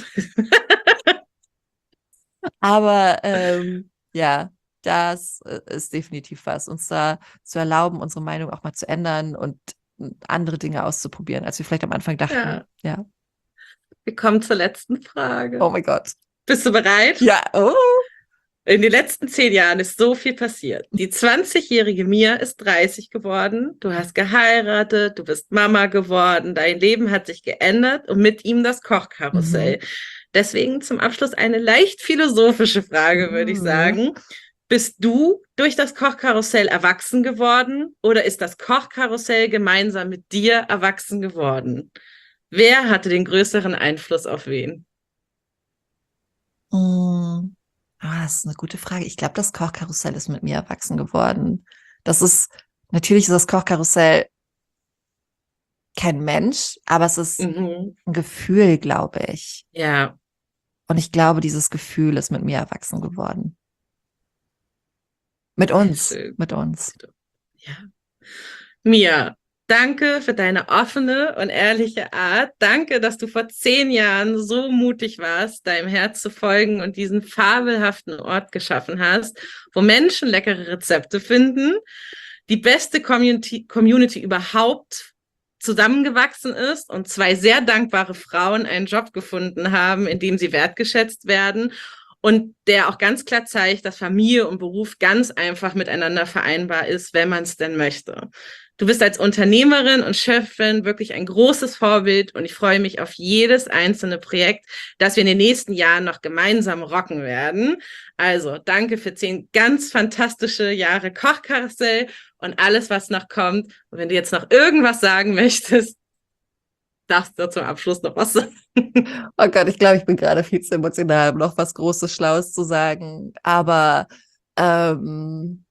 aber ähm, ja, das äh, ist definitiv was, uns da zu erlauben, unsere Meinung auch mal zu ändern und andere Dinge auszuprobieren, als wir vielleicht am Anfang dachten. Ja. Ja. Wir kommen zur letzten Frage. Oh mein Gott. Bist du bereit? Ja. Oh. In den letzten zehn Jahren ist so viel passiert. Die zwanzigjährige Mia ist dreißig geworden. Du hast geheiratet, du bist Mama geworden. Dein Leben hat sich geändert und mit ihm das Kochkarussell. Mhm. Deswegen zum Abschluss eine leicht philosophische Frage, würde ich Mhm. sagen. Bist du durch das Kochkarussell erwachsen geworden oder ist das Kochkarussell gemeinsam mit dir erwachsen geworden? Wer hatte den größeren Einfluss auf wen? Mm. Ah, das ist eine gute Frage. Ich glaube, das Kochkarussell ist mit mir erwachsen geworden. Das ist, natürlich ist das Kochkarussell kein Mensch, aber es ist Mhm. ein Gefühl, glaube ich. Ja. Und ich glaube, dieses Gefühl ist mit mir erwachsen geworden. Mit Sehr uns, schön. mit uns. Ja. Mia, danke für deine offene und ehrliche Art. Danke, dass du vor zehn Jahren so mutig warst, deinem Herz zu folgen und diesen fabelhaften Ort geschaffen hast, wo Menschen leckere Rezepte finden, die beste Community, Community überhaupt zusammengewachsen ist und zwei sehr dankbare Frauen einen Job gefunden haben, in dem sie wertgeschätzt werden und der auch ganz klar zeigt, dass Familie und Beruf ganz einfach miteinander vereinbar ist, wenn man es denn möchte. Du bist als Unternehmerin und Chefin wirklich ein großes Vorbild und ich freue mich auf jedes einzelne Projekt, das wir in den nächsten Jahren noch gemeinsam rocken werden. Also danke für zehn ganz fantastische Jahre Kochkarussell und alles, was noch kommt. Und wenn du jetzt noch irgendwas sagen möchtest, darfst du zum Abschluss noch was sagen. Oh Gott, ich glaube, ich bin gerade viel zu emotional, um noch was Großes, Schlaues zu sagen. Aber ähm,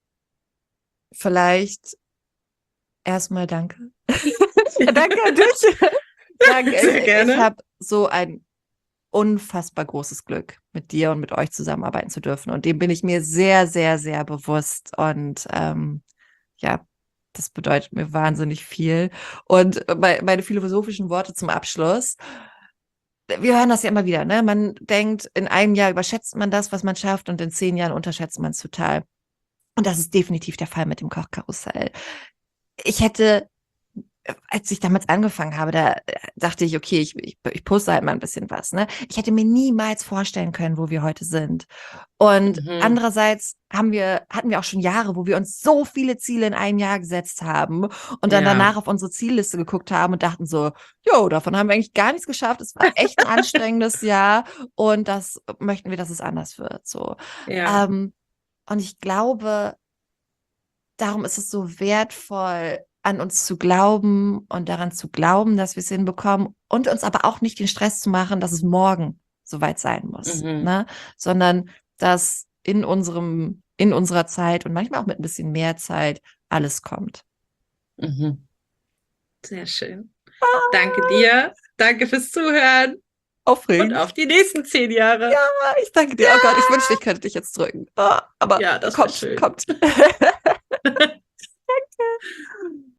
vielleicht erstmal danke. Danke an dich. Danke. Sehr gerne. Ich habe so ein unfassbar großes Glück, mit dir und mit euch zusammenarbeiten zu dürfen. Und dem bin ich mir sehr, sehr, sehr bewusst. Und ähm, ja, das bedeutet mir wahnsinnig viel. Und meine philosophischen Worte zum Abschluss. Wir hören das ja immer wieder, ne? Man denkt, in einem Jahr überschätzt man das, was man schafft, und in zehn Jahren unterschätzt man es total. Und das ist definitiv der Fall mit dem Kochkarussell. Ich hätte, als ich damals angefangen habe, da dachte ich, okay, ich, ich, ich poste halt mal ein bisschen was, ne? Ich hätte mir niemals vorstellen können, wo wir heute sind. Und Mhm. andererseits haben wir, hatten wir auch schon Jahre, wo wir uns so viele Ziele in einem Jahr gesetzt haben und dann Ja. danach auf unsere Zielliste geguckt haben und dachten so, jo, davon haben wir eigentlich gar nichts geschafft. Es war echt ein anstrengendes Jahr und das möchten wir, dass es anders wird. So. Ja. Ähm, und ich glaube, darum ist es so wertvoll, an uns zu glauben und daran zu glauben, dass wir es hinbekommen und uns aber auch nicht den Stress zu machen, dass es morgen soweit sein muss, Mhm. ne? Sondern dass in unserem, in unserer Zeit und manchmal auch mit ein bisschen mehr Zeit alles kommt. Mhm. Sehr schön. Danke dir. Danke fürs Zuhören. Aufregend. Und auf die nächsten zehn Jahre. Ja, ich danke dir. Ja. Oh Gott, ich wünschte, ich könnte dich jetzt drücken. Oh, aber Ja, das wär kommt, schön. kommt.